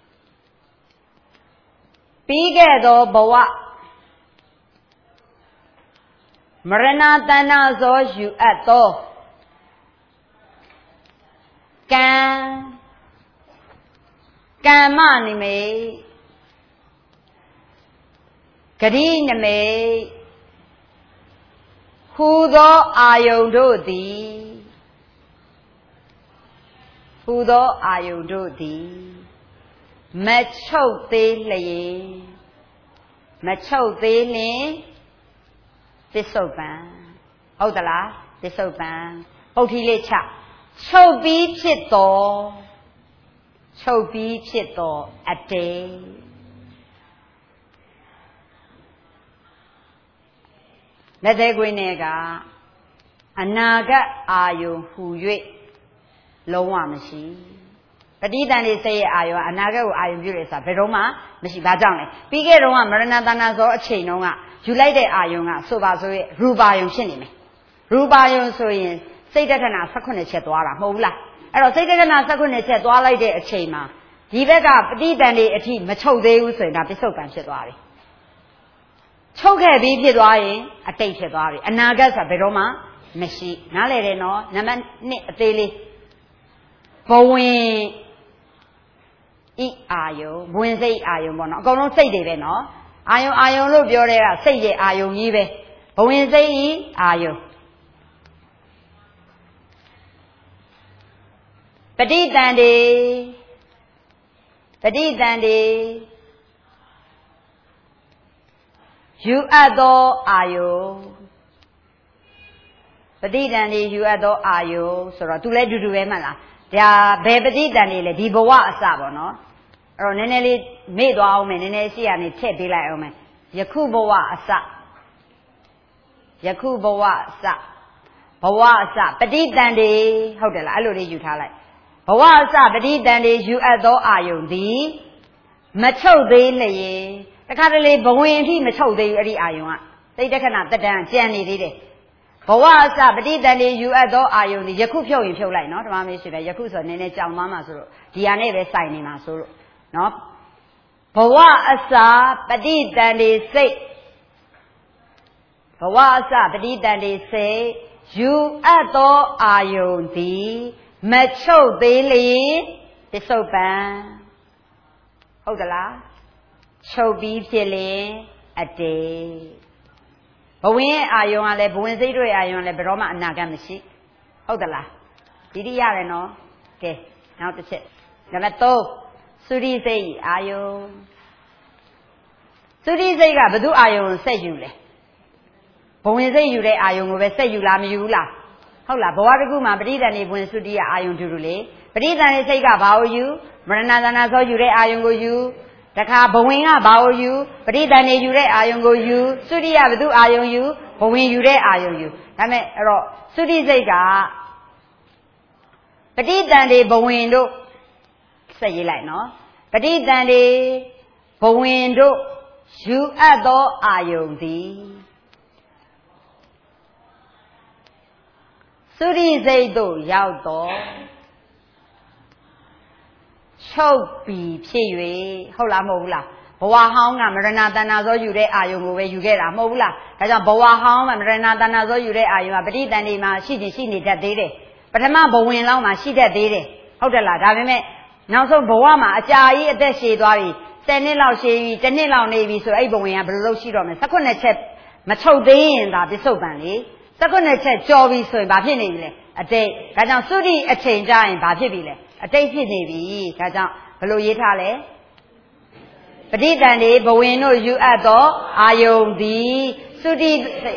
ပြီးခဲ့သောဘဝမရဏတဏ္ဏဇောယူအပ်သောကံကမ္မနိမိတ်ဂရိနမိတ်ဟူသောအာယုန်တို့သည်ဟူသောအာယုန်တို့သည်မချုပ်သေးလျင်မချုပ်သေးလျင်သစ္ဆုတ်ပံဟုတ်သလားသစ္ဆုတ်ပံပုတ်ထီလေးချချုပ်ပြီးဖြစ်တော်အတေလက်သေးကွင်းနဲ့ကအနာဂတ်အာယုံဟူ၍လုံးဝမရှိပဋိသန္ဓေစိတ်ရဲ့အာယုံအနာဂတ်ကိုအာယုံပြုတယ်ဆိုတာဘယ်တော့မှမရှိဘာကြောင့်လဲပြီးခဲ့တော့ကမရဏတဏ္ဏဇောအချိန်တုန်းကယူလိုက်တဲ့အာယုံကဆိုပါဆိုရဲ့ရူပါယုံဖြစ်နေမယ်ရူပါယုံဆိုရင်စိတ်တက္ကနာ18ချက်သွားတာမဟုတ်ဘူးလားအဲ့တော့စိတ်တက္ကနာ18ချက်သွားလိုက်တဲ့အချိန်မှာဒီဘက်ကပဋိသန္ဓေအထိမချုပ်သေးဘူးဆိုရင်ဒါပစ္စုပန်ဖြစ်သွားပြီချုပ်ခဲ့ပြီးဖြစ်သွားရင်အတိတ်ဖြစ်သွားပြီအနာဂတ်ဆိုတာဘယ်တော့မှမရှိနားလည်တယ်နော်နံပါတ်1အသေးလေးဘဝင်ဤအာယုံဘဝင်စိတ်အာယုံပေါ့နော်အကုန်လုံးစိတ်တွေပဲနော်အာယုံလို့ပြောတဲ့ကစိတ်ရဲ့အာယုံကြီးပဲဘဝင်စိတ်ဤအာယုံပဋိသန္ဓေယူအပ်သောအာယုပဋိသန္ဓေယူအပ်သောအာယုဆိုတော့သူလည်းတူတူပဲမှတ်လားဒါဘယ်ပဋိသန္ဓေလဲဒီဘဝအစပေါ့နော်အဲ့တော့နည်းနည်းလေးမေ့သွားအောင်မယ်နည်းနည်းရှိရနေထည့်ပေးလိုက်အောင်မယ်ယခုဘဝအစပဋိသန္ဓေဟုတ်တယ်လားအဲ့လိုလေးယူထားလိုက်ဘဝအစပဋိသန္ဓေယူအပ်သောအာယုန်သည်မချုပ်သေးလျင်တခါတလေဘဝင်အထိမချုပ်သေးဘူးအဲ့ဒီအာယုန်ကစိတ်တက္ကနာတက်တန်းကြံနေသေးတယ်ဘဝအစပဋိသန္ဓေယူအပ်သောအာယုန်သည်ယခုဖြုတ်ရင်ဖြုတ်လိုက်နော်ဓမ္မမေရှိတယ်ယခုဆိုနည်းနည်းကြောင်သွားမှာဆိုလို့ဒီဟာနဲ့ပဲစိုက်နေမှာဆိုလို့နော်ဘဝအစပဋိသန္ဓေစိတ်ယူအပ်သောအာယုန်သည်မချုပ်သေးလျင်ပစ္စုပန်ဟုတ်သလားချုပ်ပြီးဖြစ်လျင်အတေဘဝင်ရဲ့အာယုံကလည်းဘဝင်စိတ်တို့ရဲ့အာယုံကလည်းဘယ်တော့မှအနာဂတ်မရှိဟုတ်သလားဒီတိရတယ်နော်ကဲနောက်တစ်ချက်နံပါတ်3သုရိစိတ်အာယုံသုတိစိတ်ကဘသူအာယုံကိုဆက်ယူလဲဘဝင်စိတ်ယူတဲ့အာယုံကိုပဲဆက်ယူလားမယူဘူးလားဟုတ်လားဘဝတစ်ခုမှာပဋိသန္ဓေဘဝင်သုတိယအာယုံတူတူလေပဋိသန္ဓေစိတ်ကဘာကိုယူမရဏသနာသောယူတဲ့အာယုံကိုယူတခါဘဝင်ကဘာကိုယူပဋိသန္ဓေယူတဲ့အာယုံကိုယူသုတိယဘသူအာယုံယူဘဝင်ယူတဲ့အာယုံယူဒါမဲ့အဲ့တော့သုတိစိတ်ကပဋိသန္ဓေဘဝင်တို့ဆက်ရေးလိုက်နော်ပဋိသန္ဓေဘဝင်တို့ယူအပ်သောအာယုံသည်သုတိစိတ်တို့ရောက်တော့ချုပ်ပြီးဖြစ်၍ဟုတ်လားမဟုတ်ဘူးလားဘဝဟောင်းကမရဏတဏ္ဍာသောယူတဲ့အာယုံကိုပဲယူခဲ့တာမဟုတ်ဘူးလားဒါကြောင့်ဘဝဟောင်းမှာမရဏတဏ္ဍာသောယူတဲ့အာယုံကပဋိသန္ဓေမှာရှိနေတတ်သေးတယ်ပထမဘဝင်လောက်မှာရှိတတ်သေးတယ်ဟုတ်တယ်လားဒါပေမဲ့နောက်ဆုံးဘဝမှာအကြာကြီးအသက်ရှည်သွားပြီ10နှစ်လောက်ရှည်ပြီ1နှစ်လောက်နေပြီဆိုအဲ့ဘဝင်ကဘယ်လိုလုပ်ရှိတော့မလဲ19ချက်မချုပ်သေးရင်ဒါပစ္စုပန်လေ19ချက်ကြော်ပြီဆိုရင်ဘာဖြစ်နေပြီလဲအတိတ်ဒါကြောင့်သုတိအချိန်ကြရင်ဘာဖြစ်ပြီလဲအတိတ်ဖြစ်နေပြီဒါကြောင့်ဘယ်လိုရေးထားလဲပဋိသန္ဓေဘဝင်တို့ယူအပ်သောအာယုန်သည်သုတိ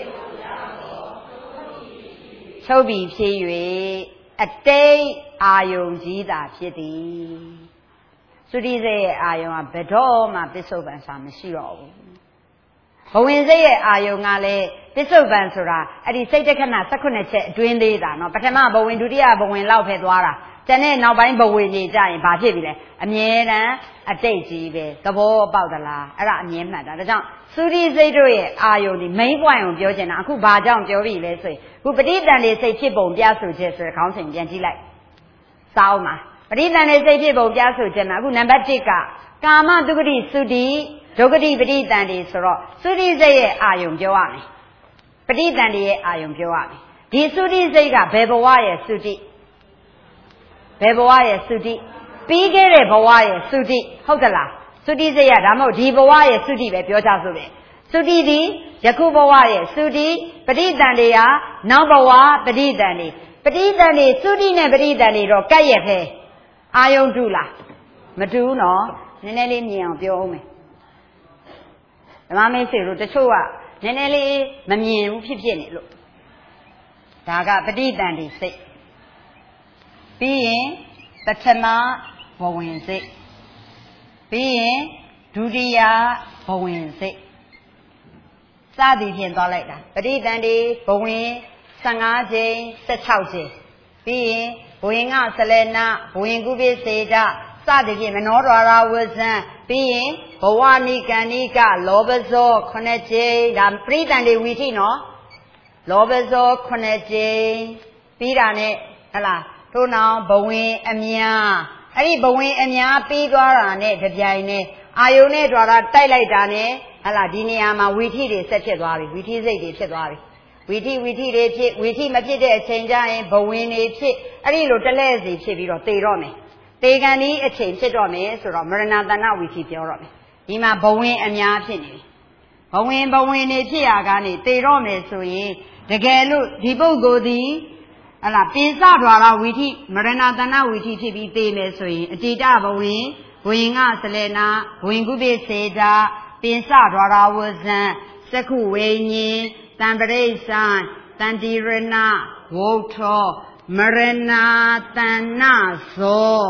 ချုပ်ပြီးဖြစ်၍အတိတ်အာယုန်ကြီးသာဖြစ်သည်သုတိစိတ်ရဲ့အာယုန်ကဘယ်တော့မှပစ္စုပန်စာမရှိတော့ဘူးဘဝင်စိတ်ရဲ့အာယုန်ကလည်းပစ္စုပန်ဆိုတာအဲ့ဒီစိတ်တက္ခဏ18ချက်အတွင်းသေးတာเนาะပထမဘဝင်ဒုတိယဘဝင်လောက်ပဲသွားတာကျန်တဲ့နောက်ပိုင်းဘဝင်ကြီးကြရင်ဘာဖြစ်ပြီလဲအမြဲတမ်းအတိတ်ကြီးပဲသဘောပေါက်သလားအဲ့ဒါအမြဲမှတ်တာဒါကြောင့်သုတိစိတ်တို့ရဲ့အာယုန်ဒီ main point ကိုပြောချင်တာအခုဘာကြောင့်ပြောပြီလဲဆိုရင်ခုပဋိသန္ဓေစိတ်ဖြစ်ပုံပြဆိုချက်ဆိုတဲ့ခေါင်းစဉ်ပြန်ကြည့်လိုက်စောင်းပါပဋိသန္ဓေစိတ်ဖြစ်ပုံပြဆိုချက်မှာအခုနံပါတ်1ကကာမတုဂတိသုတိဒုက္ခတိပဋိသန္ဓေဆိုတော့သုတိစိတ်ရဲ့အာယုန်ပြောရမယ်ပဋိသန္ဓေရဲ့အာယုန်ပြောရမယ်ဒီသုတိစိတ်ကဘယ်ဘဝရဲ့သုတိဘယ်ဘဝရဲ့သုတိပြီးခဲ့တဲ့ဘဝရဲ့သုတိဟုတ်ကလားသုတိစိတ်ရဒါမဟုတ်ဒီဘဝရဲ့သုတိပဲပြောကြဆိုပဲသုတိဒီယခုဘဝရဲ့သုတိပဋိသန္ဓေဟာနောက်ဘဝပဋိသန္ဓေပဋိသန္ဓေသုတိနဲ့ပဋိသန္ဓေတော့ကပ်ရဲ့ပဲအာယုန်တူလားမတူဘူးနော်နည်းနည်းလေးမြင်အောင်ပြောအောင်မယ်ဓမ္မမိတ်ဆွေတို့တချို့ကနည်းနည်းလေးမမြင်ဘူးဖြစ်နေလို့ဒါကပဋိသန္ဓေစိတ်ပြီးရင်ပထမဘဝင်စိတ်ပြီးရင်ဒုတိယဘဝင်စိတ်စသည်ဖြင့်သွားလိုက်တာပဋိသန္ဓေဘဝင်15ကြိမ်16ကြိမ်ပြီးရင်ဘဝင်ကဆလနာဘဝင်ကုပိစေတစသည်ဖြင့်မနောဒွါရဝဇံပြီးရင်ဘဝနိကဏိကလောဘဇော9ကြိမ်ဒါပဋိသန္ဓေဝီထိနော်လောဘဇော9ကြိမ်ပြီးတာနဲ့ဟလားထို့နောက်ဘဝင်အများအဲ့ဒီဘဝင်အများပြီးသွားတာနဲ့တပြိုင်နဲ့အာယုန်နဲ့တွာတာတိုက်လိုက်တာနဲ့ဟလားဒီနေရာမှာဝီထိတွေဆက်ဖြစ်သွားပြီဝီထိစိတ်တွေဖြစ်သွားပြီဝီထိတွေဖြစ်ဝီထိမဖြစ်တဲ့အချိန်ကျရင်ဘဝင်တွေဖြစ်အဲ့ဒီလိုတလဲစီဖြစ်ပြီးတော့သေတော့မယ်သေကံဒီအချိန်ဖြစ်တော့မယ်ဆိုတော့မရဏတဏဝီထိပြောတော့မယ်ဒီမှာဘဝင်အများဖြစ်နေပြီဘဝင်တွေဖြစ်ရာကနေသေတော့မယ်ဆိုရင်တကယ်လို့ဒီပုဂ္ဂိုလ်ဒီဟလာပိစဒွါရဝီထိမရဏတဏဝီထိဖြစ်ပြီးသေမယ်ဆိုရင်အတိတဘဝင်ဘဝင်ကဆလေနာဘဝင်ကုပိစေတာပိစဒွါရဝဇံသက္ခုဝိညာဉ်တံပရိစ္ဆာတန်တိရဏဝုထောမရဏတဏဇော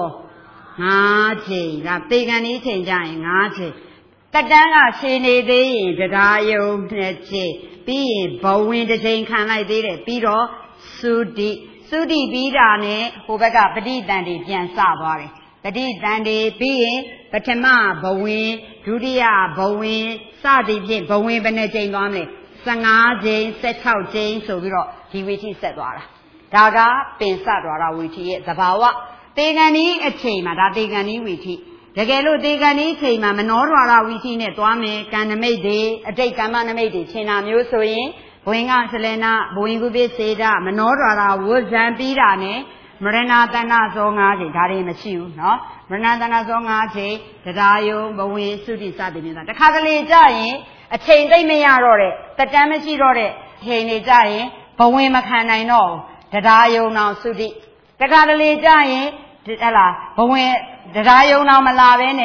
5ချိန်ဒါသေကံဤချိန်ကြရင်5ချိန်တတန်းကရှည်နေသေးရင်တရားယုံ2ချိန်ပြီးရင်ဘဝင်တစ်ချိန်ခံလိုက်သေးတယ်ပြီးတော့သုတိပြီးတာနဲ့ဟိုဘက်ကပဋိသန္ဓေပြန်စသွားတယ်ပဋိသန္ဓေပြီးရင်ပထမဘဝင်ဒုတိယဘဝင်စသည်ဖြင့်ဘဝင်ဘယ်နှကြိမ်သွားမလဲ15ကြိမ်16ကြိမ်ဆိုပြီးတော့ဒီဝီထိဆက်သွားတာဒါကပင်စသွားတာဝီထိရဲ့သဘာဝသေကံဤအချိန်မှာဒါသေကံဤဝီထိတကယ်လို့သေကံဤအချိန်မှာမနောဒွါရဝီထိနဲ့သွားမယ်ကံနမိတ်တွေအတိတ်ကမ္မနမိတ်တွေရှင်းတာမျိုးဆိုရင်ဘဝင်ကဆလေနာဘဝင်ကုပိစေတမနောဒွါရဝဇံပြီးတာနဲ့မရဏတဏဇော5ချိန်ဒါတွေမရှိဘူးเนาะမရဏတဏဇော5ချိန်တရားယုံဘဝင်သုတိစသည်မျိုးတခါတလေကြရင်အချိန်သိမ့်မရတော့တဲ့တတန်းမရှိတော့တဲ့ချိန်တွေကြရင်ဘဝင်မခံနိုင်တော့တရားယုံအောင်သုတိတခါတလေကြရင်ဟလာဘဝင်တရားယုံအောင်မလာဘဲနဲ့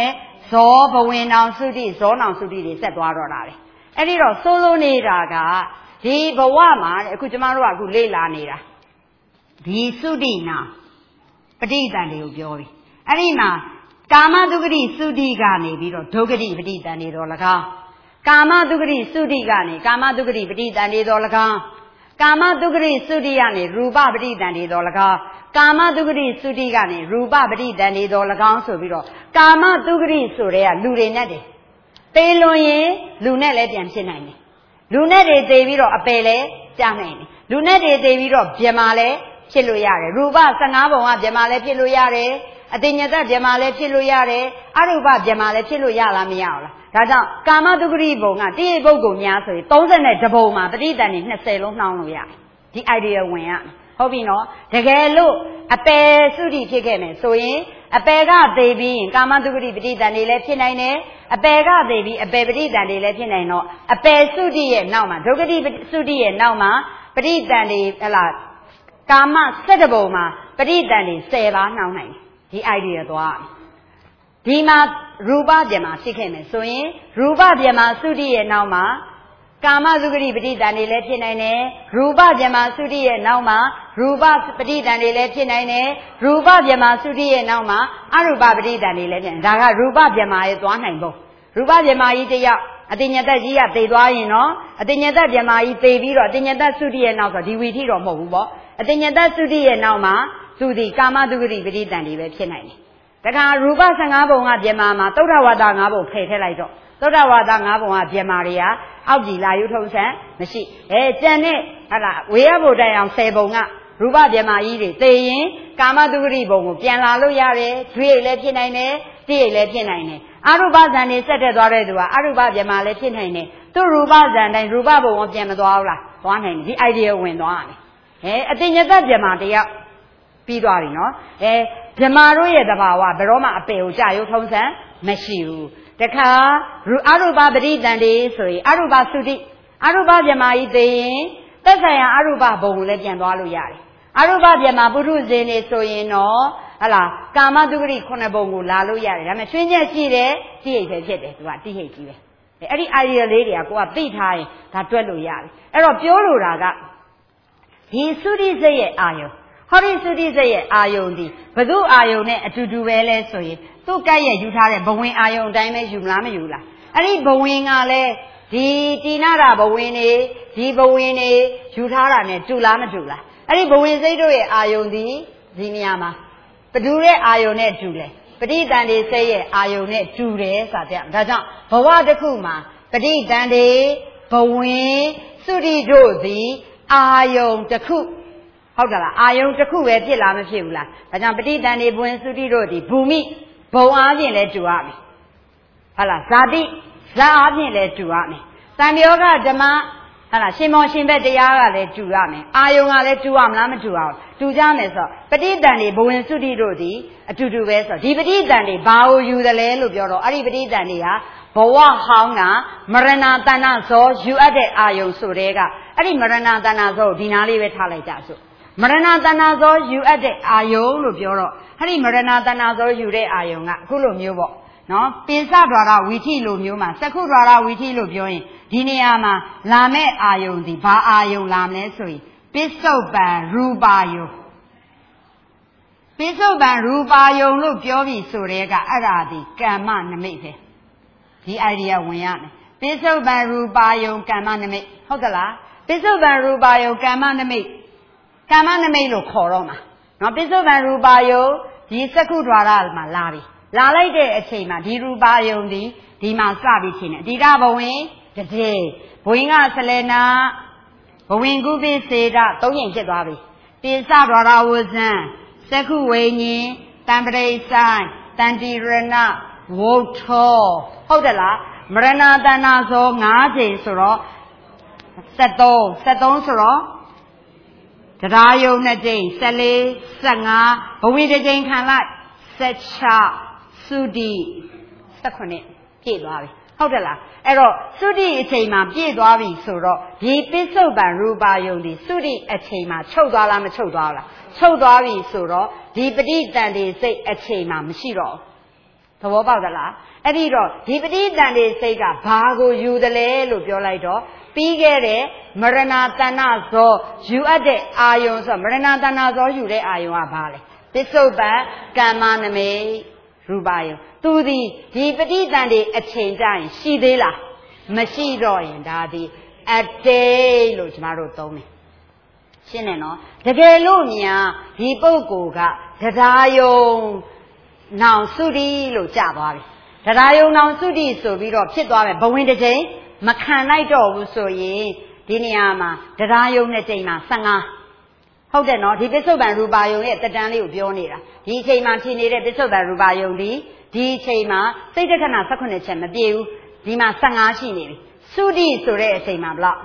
ဇောဘဝင်အောင်သုတိဇောနောင်သုတိတွေဆက်သွားတော့တာလေအဲ့ဒီတော့ဆိုလိုနေတာကဒီဘဝမှာအခုကျမတို့ကအခုလေ့လာနေတာဒီသုတိနာပဋိသန္ဓေကိုပြောပြီအဲ့ဒီမှာကာမတုဂတိသုတိကနေပြီးတော့ဒုက္ခတိပဋိသန္ဓေတော်၎င်းကာမတုဂတိသုတိကနေကာမတုဂတိပဋိသန္ဓေတော်၎င်းကာမတုဂတိသုတိကနေရူပပဋိသန္ဓေတော်၎င်းကာမတုဂတိသုတိကနေရူပပဋိသန္ဓေတော်၎င်းဆိုပြီးတော့ကာမတုဂတိဆိုတဲ့ကလူတွေနဲ့တယ်သေလွန်ရင်လူနဲ့လည်းပြန်ဖြစ်နိုင်တယ်လူနဲ့တွေသေပြီးတော့အပယ်လည်းကြနိုင်တယ်လူနဲ့တွေသေပြီးတော့ဗြဟ္မာလည်းဖြစ်လို့ရတယ်ရူပ15ပုံကဗြဟ္မာလည်းဖြစ်လို့ရတယ်အတိညတဗြဟ္မာလည်းဖြစ်လို့ရတယ်အရူပဗြဟ္မာလည်းဖြစ်လို့ရလားမရဘူးလားဒါကြောင့်ကာမတုဂတိဘုံကတိရိပုဂ္ဂိုလ်များဆိုရင်32ဘုံမှာပဋိသန္ဓေ20လုံးနှောင်းလို့ရတယ်ဒီ idea ဝင်ရဟုတ်ပြီနော်တကယ်လို့အပယ်သုတိဖြစ်ခဲ့မယ်ဆိုရင်အပယ်ကသေပြီးရင်ကာမတုဂတိပဋိသန္ဓေလည်းဖြစ်နိုင်တယ်အပယ်ကသေပြီးအပယ်ပဋိသန္ဓေလည်းဖြစ်နိုင်တော့အပယ်သုတိရဲ့နောက်မှာဒုက္ခတိသုတိရဲ့နောက်မှာပဋိသန္ဓေဟလာကာမ7ဘုံမှာပဋိသန္ဓေ10ပါးနှောင်းနိုင်တယ်ဒီ idea သွားဒီမှာရူပဗြဟ္မာဖြစ်ခဲ့မယ်ဆိုရင်ရူပဗြဟ္မာသုတိရဲ့နောက်မှာကာမသုဂတိပဋိသန္ဓေလည်းဖြစ်နိုင်တယ်ရူပဗြဟ္မာသုတိရဲ့နောက်မှာရူပပဋိသန္ဓေလည်းဖြစ်နိုင်တယ်ရူပဗြဟ္မာသုတိရဲ့နောက်မှာအရူပပဋိသန္ဓေလည်းဖြစ်နိုင်ဒါကရူပဗြဟ္မာရဲ့သွားနိုင်ပုံရူပဗြဟ္မာကြီးတယောက်အတိညတကြီးကသေသွားရင်နော်အတိညတဗြဟ္မာကြီးသေပြီးတော့အတိညတသုတိရဲ့နောက်ဆိုဒီဝီထိတော့မဟုတ်ဘူးပေါ့အတိညတသုတိရဲ့နောက်မှာသူဒီကာမသုဂတိပဋိသန္ဓေပဲဖြစ်နိုင်တယ်တခါရူပ15ပုံကဗြဟ္မာမှာသုဒ္ဓဝါဒ5ပုံဖယ်ထည့်လိုက်တော့သုဒ္ဓဝါဒ5ပုံကဗြဟ္မာတွေကအောက်ကြည်လာယုထုံးဆန်းမရှိကြံတဲ့ဟာလားဝေယဘုဒ္ဓအောင်10ပုံကရူပဗြဟ္မာကြီးတွေသေရင်ကာမတုဂတိဘုံကိုပြန်လာလို့ရတယ်ကျွေးလည်းဖြစ်နိုင်တယ်တိရိလည်းဖြစ်နိုင်တယ်အရူပဇန်နေဆက်တက်သွားတဲ့သူကအရူပဗြဟ္မာလည်းဖြစ်နိုင်တယ်သူရူပဇန်တိုင်းရူပဘုံကိုပြန်မသွားဘူးလားသွားနိုင်တယ်ဒီ idea ဝင်သွားတယ်အတိညတဗြဟ္မာတယောက်ပြီးသွားပြီနော်ဗြဟ္မာတို့ရဲ့တဘာဝဘယ်တော့မှအပယ်ကိုကြာရုပ်ထုံးဆန်းမရှိဘူးတခါအရူပပဋိသန္ဓေဆိုရင်အရူပသုတိအရူပဗြဟ္မာကြီးသိရင်သက်ဆိုင်ရာအရူပဘုံကိုလည်းပြန်သွားလို့ရတယ်အရူပဗြဟ္မာပုထုဇဉ်နေဆိုရင်တော့ဟလာကာမတုဂတိ9ဘုံကိုလာလို့ရတယ်ဒါပေမဲ့ရှင်ချက်ရှိတယ်တိဟိတ်ပဲဖြစ်တယ်သူကတိဟိတ်ကြီးပဲအဲ့ဒီ idea လေးတွေကကိုကသိထားရင်ဒါတွက်လို့ရတယ်အဲ့တော့ပြောလိုတာကဒီသုတိစိတ်ရဲ့အာယုံဟောဒီသုတိစိတ်ရဲ့အာယုံဒီဘု து အာယုံနဲ့အတူတူပဲလဲဆိုရင်သူ့ကဲ့ရဲ့ယူထားတဲ့ဘဝင်အာယုံအတိုင်းပဲယူလားမယူလားအဲ့ဒီဘဝင်ကလည်းဒီတိနာတာဘဝင်နေဒီဘဝင်နေယူထားတာနဲ့တူလားမတူလားအဲ့ဒီဘဝင်စိတ်တို့ရဲ့အာယုံဒီနေရာမှာဘဒူတဲ့အာယုံနဲ့တူတယ်ပဋိသန္ဓေစိတ်ရဲ့အာယုံနဲ့တူတယ်ဆိုတာဒါကြောင့်ဘဝတစ်ခုမှာပဋိသန္ဓေဘဝင်သုတိတို့သည်အာယုံတစ်ခုဟုတ်ကလားအာယုံတစ်ခုပဲဖြစ်လားမဖြစ်ဘူးလားဒါကြောင့်ပဋိသန္ဓေဘဝင်သုတိတို့သည်ဘူမိဘုံအားဖြင့်လည်းတူရမယ်ဟုတ်လားဇာတိဇာအားဖြင့်လည်းတူရမယ်သံယောဂဓမ္မဟုတ်လားရှင်မောရှင်ဘက်တရားကလည်းတူရမယ်အာယုံကလည်းတူရမလားမတူအောင်တူကြမယ်ဆိုပဋိသန္ဓေဘဝင်သုတိတို့သည်အတူတူပဲဆိုဒီပဋိသန္ဓေဘာကိုယူတယ်လဲလို့ပြောတော့အဲ့ဒီပဋိသန္ဓေဟာဘဝဟောင်းကမရဏတဏ္ဍဇောယူအပ်တဲ့အာယုံဆိုတဲ့ကအဲ့ဒီမရဏတဏ္ဍဇောဒီနာလေးပဲထားလိုက်ကြစို့မရဏတဏ္ဍဇောယူအပ်တဲ့အာယုံလို့ပြောတော့အဲ့ဒီမရဏတဏ္ဍဇောယူတဲ့အာယုံကအခုလိုမျိုးပေါ့နော်ပိစဒွါရဝီထိလိုမျိုးမှာသက္ခုဒွါရဝီထိလို့ပြောရင်ဒီနေရာမှာလာမဲ့အာယုံဒီဘာအာယုံလာမလဲဆိုရင်ပိစုပန်ရူပါယုံပိစုပန်ရူပါယုံလို့ပြောပြီးဆိုတဲ့ကအဲ့ဒါဒီကမ္မနမိတ်ပဲဒီ idea ဝင်ရမယ်ပိစုပန်ရူပါယုံကမ္မနမိတ်ဟုတ်ကလားပိစုပန်ရူပါယုံကမ္မနမိတ်ကမ္မနမိတ်လို့ခေါ်တော့မှာနော်ပိစုပန်ရူပါယုံဒီသက္ခုဒွါရမှာလာပြီလာလိုက်တဲ့အချိန်မှာဒီရူပါယုံဒီမှာစပြီးချိန်တယ်အဓိကဘဝင်တည်းဘဝင်ကဆလနာဘဝင်ကုပိစေတ၃ရင်ဖြစ်သွားပြီပိစဒွါရဝဇံသက္ခုဝိညာဉ်တံပရိဆိုင်တန်တိရဏဝုထောဟုတ်တယ်လားမရဏတဏ္ဍဇော၅ချိန်ဆိုတော့73ဆိုတော့တရားယုံ2ကြိမ်14 15ဘဝိတကြိမ်ခံလိုက်16သုတိ18ပြည့်သွားပြီဟုတ်တယ်လားအဲ့တော့သုတိအချိန်မှာပြည့်သွားပြီဆိုတော့ဒီပိစုပန်ရူပါယုံဒီသုတိအချိန်မှာချုပ်သွားလားမချုပ်သွားလားချုပ်သွားပြီဆိုတော့ဒီပဋိသန္ဓေစိတ်အချိန်မှာမရှိတော့သဘောပေါက်သလားအဲ့ဒီတော့ဒီပဋိသန္ဓေစိတ်ကဘာကိုယူတယ်လဲလို့ပြောလိုက်တော့ပြီးခဲ့တဲ့မရဏတဏ္ဍဇောယူအပ်တဲ့အာယုံဆိုမရဏတဏ္ဍဇောယူတဲ့အာယုံကဘာလဲပစ္စုပ္ပန်ကမ္မနမိတ်ရူပယုံသူဒီပဋိသန္ဓေအချိန်ကျရင်ရှိသေးလားမရှိတော့ရင်ဒါဒီအတိတ်လို့ကျမတို့သုံးတယ်ရှင်းတယ်နော်တကယ်လို့များဒီပုဂ္ဂိုလ်ကတရားယုံနောင်သုတိလို့ကြာသွားပြီတရားယုံနောင်သုတိဆိုပြီးတော့ဖြစ်သွားမယ်ဘဝင်တစ်ချိန်မခံလိုက်တော့ဘူးဆိုရင်ဒီနေရာမှာတရားယုံနဲ့ချိန်မှာ15ဟုတ်တယ်နော်ဒီပစ္စုပ္ပန်ရူပါယုံရဲ့တက်တန်းလေးကိုပြောနေတာဒီအချိန်မှာဖြစ်နေတဲ့ပစ္စုပ္ပန်ရူပါယုံဒီအချိန်မှာစိတ်တက္ခဏ18ချက်မပြည့်ဘူးဒီမှာ15ရှိနေပြီသုတိဆိုတဲ့အချိန်မှာဘလောက်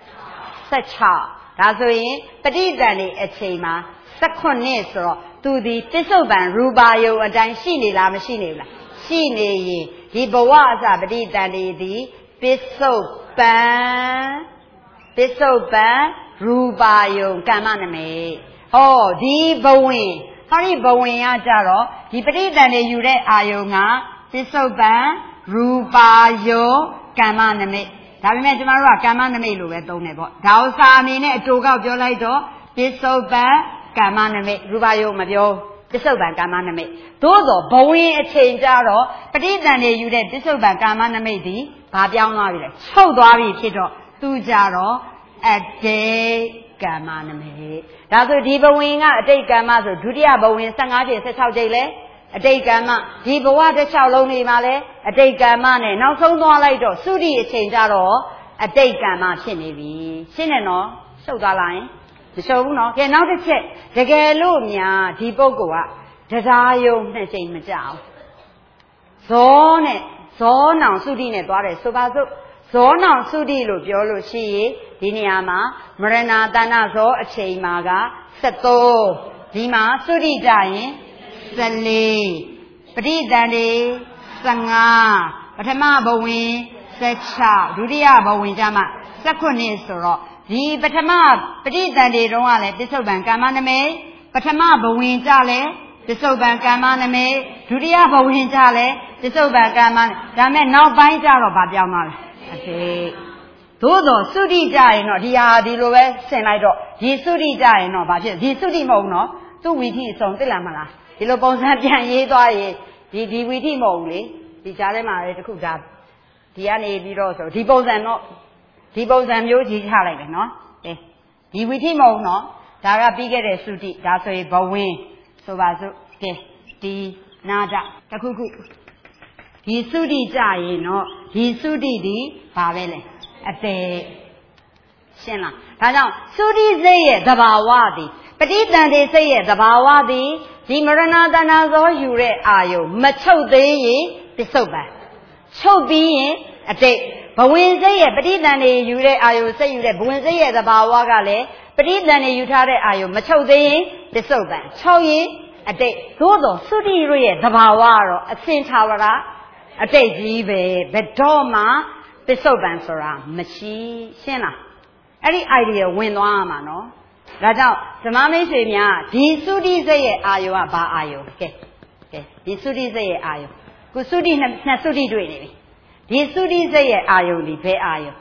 16ဒါဆိုရင်ပဋိသန္ဓေအချိန်မှာ18ဆိုတော့သူဒီပစ္စုပ္ပန်ရူပါယုံအတိုင်းရှိနေလားမရှိနေဘူးလားရှိနေရင်ဒီဘဝအစပဋိသန္ဓေဒီပစ္စုပ္ပန်ရူပါယုံကမ္မနမိတ်ဟောဒီဘဝင်ဟောဒီဘဝင်ကကြတော့ဒီပဋိသန္ဓေယူတဲ့အာယုံကပစ္စုပ္ပန်ရူပါယုံကမ္မနမိတ်ဒါပေမဲ့ကျမတို့ကကမ္မနမိတ်လို့ပဲသုံးတယ်ပေါ့ဒါဥစာအနေနဲ့အတူကောက်ပြောလိုက်တော့ပစ္စုပ္ပန်ကမ္မနမိတ်ရူပါယုံမပြောပစ္စုပ္ပန်ကမ္မနမိတ်သို့သောဘဝင်အချိန်ကြတော့ပဋိသန္ဓေယူတဲ့ပစ္စုပ္ပန်ကမ္မနမိတ်ဒီဘာပြောင်းသွားပြီလဲချုပ်သွားပြီဖြစ်တော့သူကြတော့အတိတ်ကမ္မနမိတ်ဒါဆိုဒီဘဝင်ကအတိတ်ကမ္မဆိုဒုတိယဘဝင်15ချိန်16ချိန်လဲအတိတ်ကမ္မဒီဘဝတစ်လျှောက်လုံးနေမှာလဲအတိတ်ကမ္မနဲ့နောက်ဆုံးသွားလိုက်တော့သုတိအချိန်ကြတော့အတိတ်ကမ္မဖြစ်နေပြီရှင်းတယ်နော်ရှုပ်သွားလိုက်မရှုပ်ဘူးနော်ကဲနောက်တစ်ချက်တကယ်လို့များဒီပုဂ္ဂိုလ်ကတရားယုံ2ချိန်မကြအောင်ဇောနောင်သုတိနဲ့သွားတယ်ဆိုပါစို့ဇောနောင်သုတိလို့ပြောလို့ရှိရင်ဒီနေရာမှာမရဏတဏ္ဍဇောအချိန်မှာက73ဒီမှာသုတိကြရင်14ပဋိသန္ဓေ15ပထမဘဝင်16ဒုတိယဘဝင်ကြမှာ19ဆိုတော့ဒီပထမပဋိသန္ဓေတုန်းကလည်းပစ္စုပ္ပန်ကမ္မနမိတ်ပထမဘဝင်ကြလည်းပစ္စုပ္ပန်ကမ္မနမိတ်ဒုတိယဘဝင်ကြလည်းပစ္စုပ္ပန်ကမ္မဒါမဲ့နောက်ပိုင်းကြတော့ဗာပြောင်းသွားတယ်အသေးသို့တော့သုတိကြရင်တော့ဒီဟာဒီလိုပဲဆင်လိုက်တော့ဒီသုတိကြရင်တော့ဗာဖြစ်ဒီသုတိမဟုတ်ဘူးနော်သူ့ဝီထိအစုံသိလားမလားဒီလိုပုံစံပြန်ရေးသွားရင်ဒီဝီထိမဟုတ်ဘူးလေဒီကြားထဲမှာလည်းတခုဒါဒီကနေပြီးတော့ဆိုဒီပုံစံတော့ဒီပုံစံမျိုးကြီးချလိုက်တယ်နော်ဒီဝီထိမဟုတ်နော်ဒါကပြီးခဲ့တဲ့သုတိဒါဆိုရင်ဘဝင်ဆိုပါစို့ကဲဒီနာဒတခုခုဒီသုတိကြရင်တော့ဒီသုတိဒီဘာပဲလဲအသေးရှင်းလားဒါကြောင့်သုတိစိတ်ရဲ့သဘာဝသည်ပဋိသန္ဓေစိတ်ရဲ့သဘာဝသည်ဒီမရဏတဏ္ဍဇောယူတဲ့အာယုမချုပ်သေးရင်ပစ္စုပ္ပန်ချုပ်ပြီးရင်အတိတ်ဘဝင်စိတ်ရဲ့ပဋိသန္ဓေယူတဲ့အာယုစိတ်ယူတဲ့ဘဝင်စိတ်ရဲ့သဘာဝကလည်းပဋိသန္ဓေယူထားတဲ့အာယုမချုပ်သေးရင်ပစ္စုပ္ပန်ချုပ်ရင်အတိတ်သို့သောသုတိရဲ့သဘာဝကတော့အစင်သာဝရအတိတ်ကြီးပဲဘယ်တော့မှပစ္စုပ္ပန်ဆိုတာမရှိရှင်းလားအဲ့ဒီ idea ဝင်သွားမှာနော်ဒါကြောင့်ဓမ္မမိတ်ဆွေများဒီသုတိစိတ်ရဲ့အာယုကဘာအာယုကဲဒီသုတိစိတ်ရဲ့အာယုခုသုတိနှစ်သုတိတွေ့နေပြီဒီသုတိစိတ်ရဲ့အာယုဒီဘယ်အာယု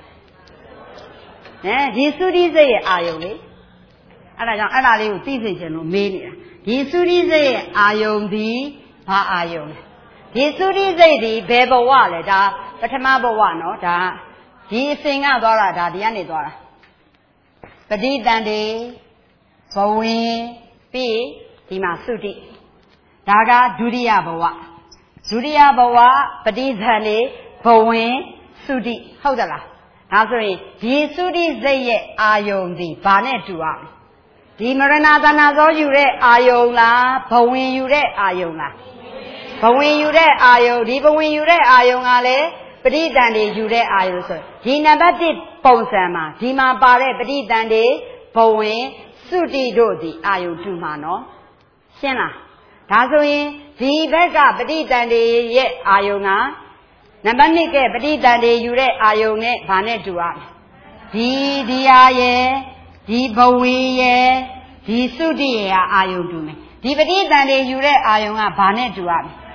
ဒီသုတိစိတ်ရဲ့အာယုလေအဲ့ဒါကြောင့်အဲ့ဒါလေးကိုသိစေချင်လို့မေးနေတာဒီသုတိစိတ်ရဲ့အာယုဒီဘာအာယုလဲဒီသုတိစိတ်ဒီဘယ်ဘဝလဲဒါပထမဘဝနော်ဒါဒီအစဉ်ကသွားတာဒါဒီကနေသွားတာပဋိသန္ဓေဘဝင်ပြီးဒီမှာသုတိဒါကဒုတိယဘဝပဋိသန္ဓေဘဝင်သုတိဟုတ်သလားဒါဆိုရင်ဒီသုတိစိတ်ရဲ့အာယုံဒီဘာနဲ့တူရမလဲဒီမရဏတဏ္ဍဇောယူတဲ့အာယုံလားဘဝင်ယူတဲ့အာယုံလားဘဝင်ယူတဲ့အာယုံဒီဘဝင်ယူတဲ့အာယုံကလည်းပဋိသန္ဓေယူတဲ့အာယုံဆိုဒီနံပါတ်1ပုံစံမှာဒီမှာပါတဲ့ပဋိသန္ဓေဘဝင်သုတိတို့ဒီအာယုတူမှာနော်ရှင်းလားဒါဆိုရင်ဒီဘက်ကပဋိသန္ဓေရဲ့အာယုကနံပါတ်2ကပဋိသန္ဓေယူတဲ့အာယုနဲ့ဘာနဲ့တူရမလဲဒီအာရဲ့ဒီဘဝေရဲ့ဒီသုတိရဲ့အာယုတူမယ်ဒီပဋိသန္ဓေယူတဲ့အာယုကဘာနဲ့တူရမလဲ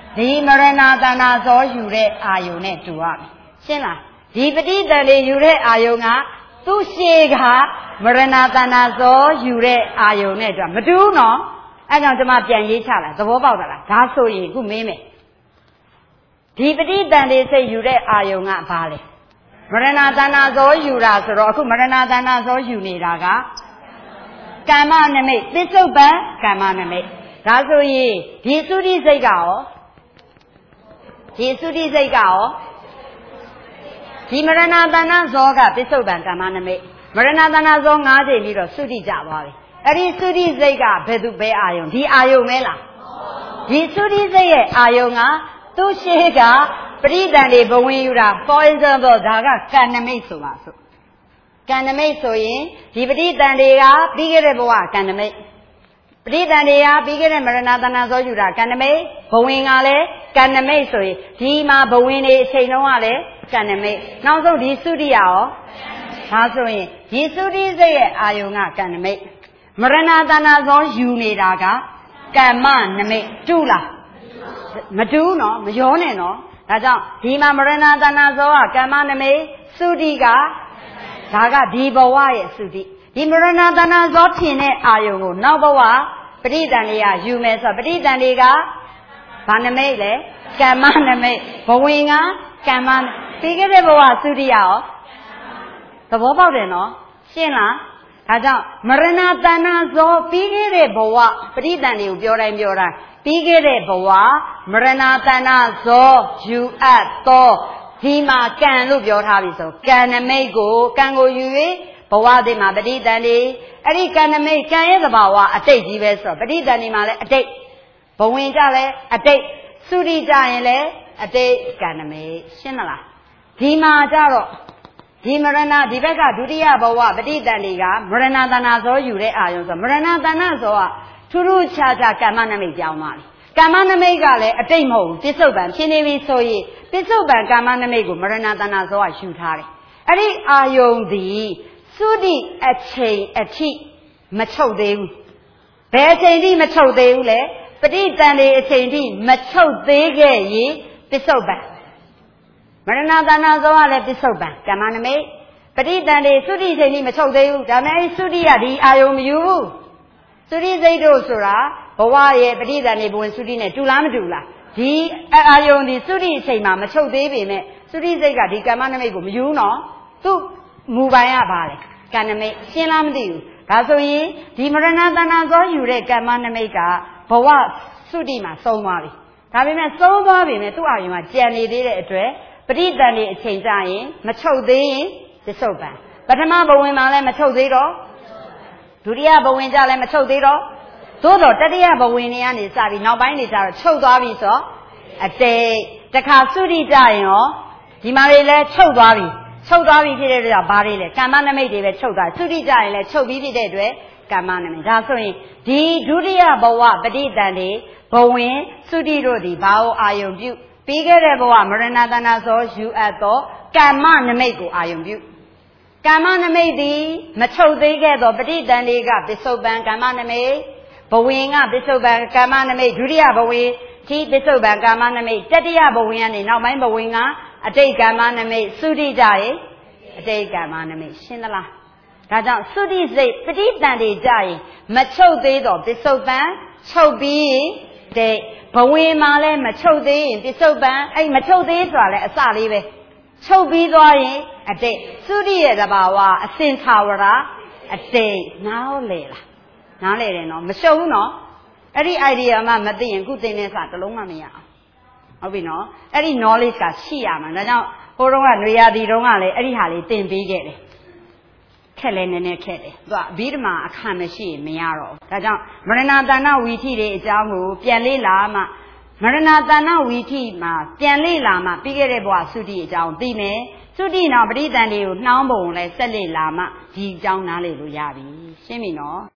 ဒီမရဏတဏ္ဍာဇောယူတဲ့အာယုန်နဲ့တူရမယ်ရှင်းလားဒီပဋိသန္ဓေယူတဲ့အာယုန်ကသူ့ရှေကမရဏတဏ္ဍာဇောယူတဲ့အာယုန်နဲ့တူမတူဘူးနော်အဲကြောင့်ကျွန်မပြန်ရေးချလာသဘောပေါက်သလားဒါဆိုရင်ခုမေးမယ်ဒီပဋိသန္ဓေစိတ်ယူတဲ့အာယုန်ကဘာလဲမရဏတဏ္ဍာဇောယူတာဆိုတော့အခုမရဏတဏ္ဍာဇောယူနေတာကကမ္မနမိတ်ပစ္စုပန်ကမ္မနမိတ်ဒါဆိုရင်ဒီသုတိစိတ်ကရောဒီသုတိစိတ်ကရောဒီမရဏတဏ္ဍာဇောကပစ္စုပန်ကမ္မနမိတ်မရဏတဏ္ဍာဇော၅ချိန်ပြီးတော့သုတိကြသွားပြီအဲ့ဒီသုတိစိတ်ကဘယ်သူဘယ်အာယုံဒီအာယုံမဲလားဒီသုတိစိတ်ရဲ့အာယုံကသူ့ရှိကပရိသန္တိဘဝင်ယူတာ for example ဒါကကံနမိတ်ဆိုပါစို့ကံနမိတ်ဆိုရင်ဒီပရိသန္တိကပြီးခဲ့တဲ့ဘဝကံနမိတ်ပရိသန္တိကပြီးခဲ့တဲ့မရဏတဏ္ဍာဇောယူတာကံနမိတ်ဘဝင်ကလည်းကံနမိတ်ဆိုရင်ဒီမှာဘဝင်နေအချိန်လုံးကလည်းကံနမိတ်နောက်ဆုံးဒီသုတိယရောဒါဆိုရင်ဒီသုတိစိတ်ရဲ့အာယုံကကံနမိတ်မရဏတဏ္ဍာဇောယူနေတာကကမ္မနမိတ်တူလားမတူးနော်မရောနဲ့နော်ဒါကြောင့်ဒီမှာမရဏတဏ္ဍာဇောကကမ္မနမိတ်သုတိကဒါကဒီဘဝရဲ့သုတိဒီမရဏတဏ္ဍာဇောဖြစ်တဲ့အာယုံကိုနောက်ဘဝပဋိသန္ဓေကယူမယ်ဆိုပဋိသန္ဓေကဘာနမိတ်လဲကမ္မနမိတ်ဘဝင်ကကမ္မပြီးခဲ့တဲ့ဘဝသုတိရောသဘောပေါက်တယ်နော်ရှင်းလားဒါကြောင့်မရဏတဏ္ဍာဇောပြီးခဲ့တဲ့ဘဝပဋိသန္ဓေကိုပြောတိုင်းပြီးခဲ့တဲ့ဘဝမရဏတဏ္ဍာဇောယူအပ်သောဒီမှာကံလို့ပြောထားပြီဆိုကံနမိတ်ကိုကံကိုယူ၍ဘဝတည်းမှာပဋိသန္ဓေအဲ့ဒီကံနမိတ်ကံရဲ့သဘာဝအတိတ်ကြီးပဲဆိုတော့ပဋိသန္ဓေမှာလည်းအတိတ်ဘဝင်ကြလည်းအတိတ်သုတိကြရင်လည်းအတိတ်ကံနမိတ်ရှင်းမလားဒီမှာကြတော့ဒီမရဏဒီဘက်ကဒုတိယဘဝပဋိသန္ဓေကမရဏတဏ္ဍာဇောယူတဲ့အာယုံဆိုမရဏတဏ္ဍာဇောကထူးထူးခြားခြားကမ္မနမိတ်ကြောင်းပါလေကမ္မနမိတ်ကလည်းအတိတ်မဟုတ်ဘူးပစ္စုပန်ဖြစ်နေပြီဆိုရင်ပစ္စုပန်ကမ္မနမိတ်ကိုမရဏတဏ္ဍာဇောကယူထားတယ်အဲ့ဒီအာယုံသည်သုတိအချိန်အထိမချုပ်သေးဘူးဘယ်အချိန်ထိမချုပ်သေးဘူးလဲပဋိသန္ဓေအချိန်ထိမချုပ်သေးခဲ့ရင်ပစ္စုပန်မရဏတဏ္ဍာဇောကလည်းပစ္စုပန်ကမ္မနမိတ်ပဋိသန္ဓေသုတိအချိန်ထိမချုပ်သေးဘူးဒါပေမဲ့သုတိကဒီအာယုံမယူဘူးသုတိစိတ်တို့ဆိုတာဘဝရဲ့ပဋိသန္ဓေဘဝင်သုတိနဲ့တူလားမတူလားဒီအာယုံဒီသုတိအချိန်မှာမချုပ်သေးပေမဲ့သုတိစိတ်ကဒီကမ္မနမိတ်ကိုမယူနော်သူ့မူပိုင်ရပါလေကံနမိတ်ရှင်းလားမသိဘူးဒါဆိုရင်ဒီမရဏတဏ္ဍာဇောယူတဲ့ကမ္မနမိတ်ကဘဝသုတိမှာဆုံးသွားပြီဒါပေမဲ့ဆုံးသွားပြီမဲ့သူ့အာယုံကကြံနေသေးတဲ့အတွက်ပဋိသန္ဓေအချိန်ကျရင်မချုပ်သေးရင်ပစ္စုပန်ပထမဘဝင်မှာလည်းမချုပ်သေးတော့ဒုတိယဘဝင်ကြလည်းမချုပ်သေးတော့သို့တော့တတိယဘဝင်နေကနေစပြီးနောက်ပိုင်းနေကြတော့ချုပ်သွားပြီဆိုအတိတ်တခါသုတိကြရင်ရောဒီမှာတွေလည်းချုပ်သွားပြီဖြစ်တဲ့အတွက်ဘာတွေလဲကမ္မနမိတ်တွေပဲချုပ်သွားသုတိကြရင်လည်းချုပ်ပြီးဖြစ်တဲ့အတွက်ကမ္မနမိတ်ဒါဆိုရင်ဒီဒုတိယဘဝပဋိသန္ဓေဘဝင်သုတိတို့သည်ဘာကိုအာယုံပြုပြီးခဲ့တဲ့ဘဝမရဏတဏ္ဍာဇောယူအပ်သောကမ္မနမိတ်ကိုအာယုံပြုကမ္မနမိတ်သည်မချုပ်သေးခဲ့သောပဋိသန္ဓေကပစ္စုပန်ကမ္မနမိတ်ဘဝင်ကပစ္စုပန်ကမ္မနမိတ်ဒုတိယဘဝင်ဒီပစ္စုပန်ကမ္မနမိတ်တတိယဘဝင်ကနေနောက်ပိုင်းဘဝင်ကအတိတ်ကမ္မနမိတ်သုတိကြရင်အတိတ်ကမ္မနမိတ်ရှင်းသလားဒါကြောင့်သုတိစိတ်ပဋိသန္ဓေကြရင်မချုပ်သေးသောပစ္စုပန်ချုပ်ပြီးတဲ့ဘဝင်မှာလည်းမချုပ်သေးရင်ပစ္စုပန်အဲ့မချုပ်သေးဆိုတာလည်းအစလေးပဲချုပ်ပြီးသွားရင်အတိတ်သုတိရဲ့သဘာဝအစင်သာဝရအတိတ်နားလေလားနားလေတယ်နော်မရှုံဘူးနော်အဲ့ဒီ idea မှမသိရင်ခုသင်တဲ့စာတစ်လုံးမှမရအောင်ဟုတ်ပြီနော်အဲ့ဒီ knowledge ကရှိရမှာဒါကြောင့်ဟိုတုန်းကနွေရာသီတုန်းကလည်းအဲ့ဒီဟာလေးသင်ပေးခဲ့တယ်ခက်လဲနည်းနည်းခက်တယ်သူကအဘိဓမ္မာအခါမရှိရင်မရတော့ဘူးဒါကြောင့်မရဏတဏ္ဍဝီထိတွေအကြောင်းကိုပြန်လေ့လာမှမရဏတဏ္ဍဝီထိမှာပြန်လေ့လာမှပြီးခဲ့တဲ့ဘဝသုတိအကြောင်းသိမယ်သုတိနောက်ပဋိသန္ဓေကိုနှောင်းပုံလဲဆက်လေ့လာမှဒီအကြောင်းနားလေလို့ရပြီရှင်းပြီနော်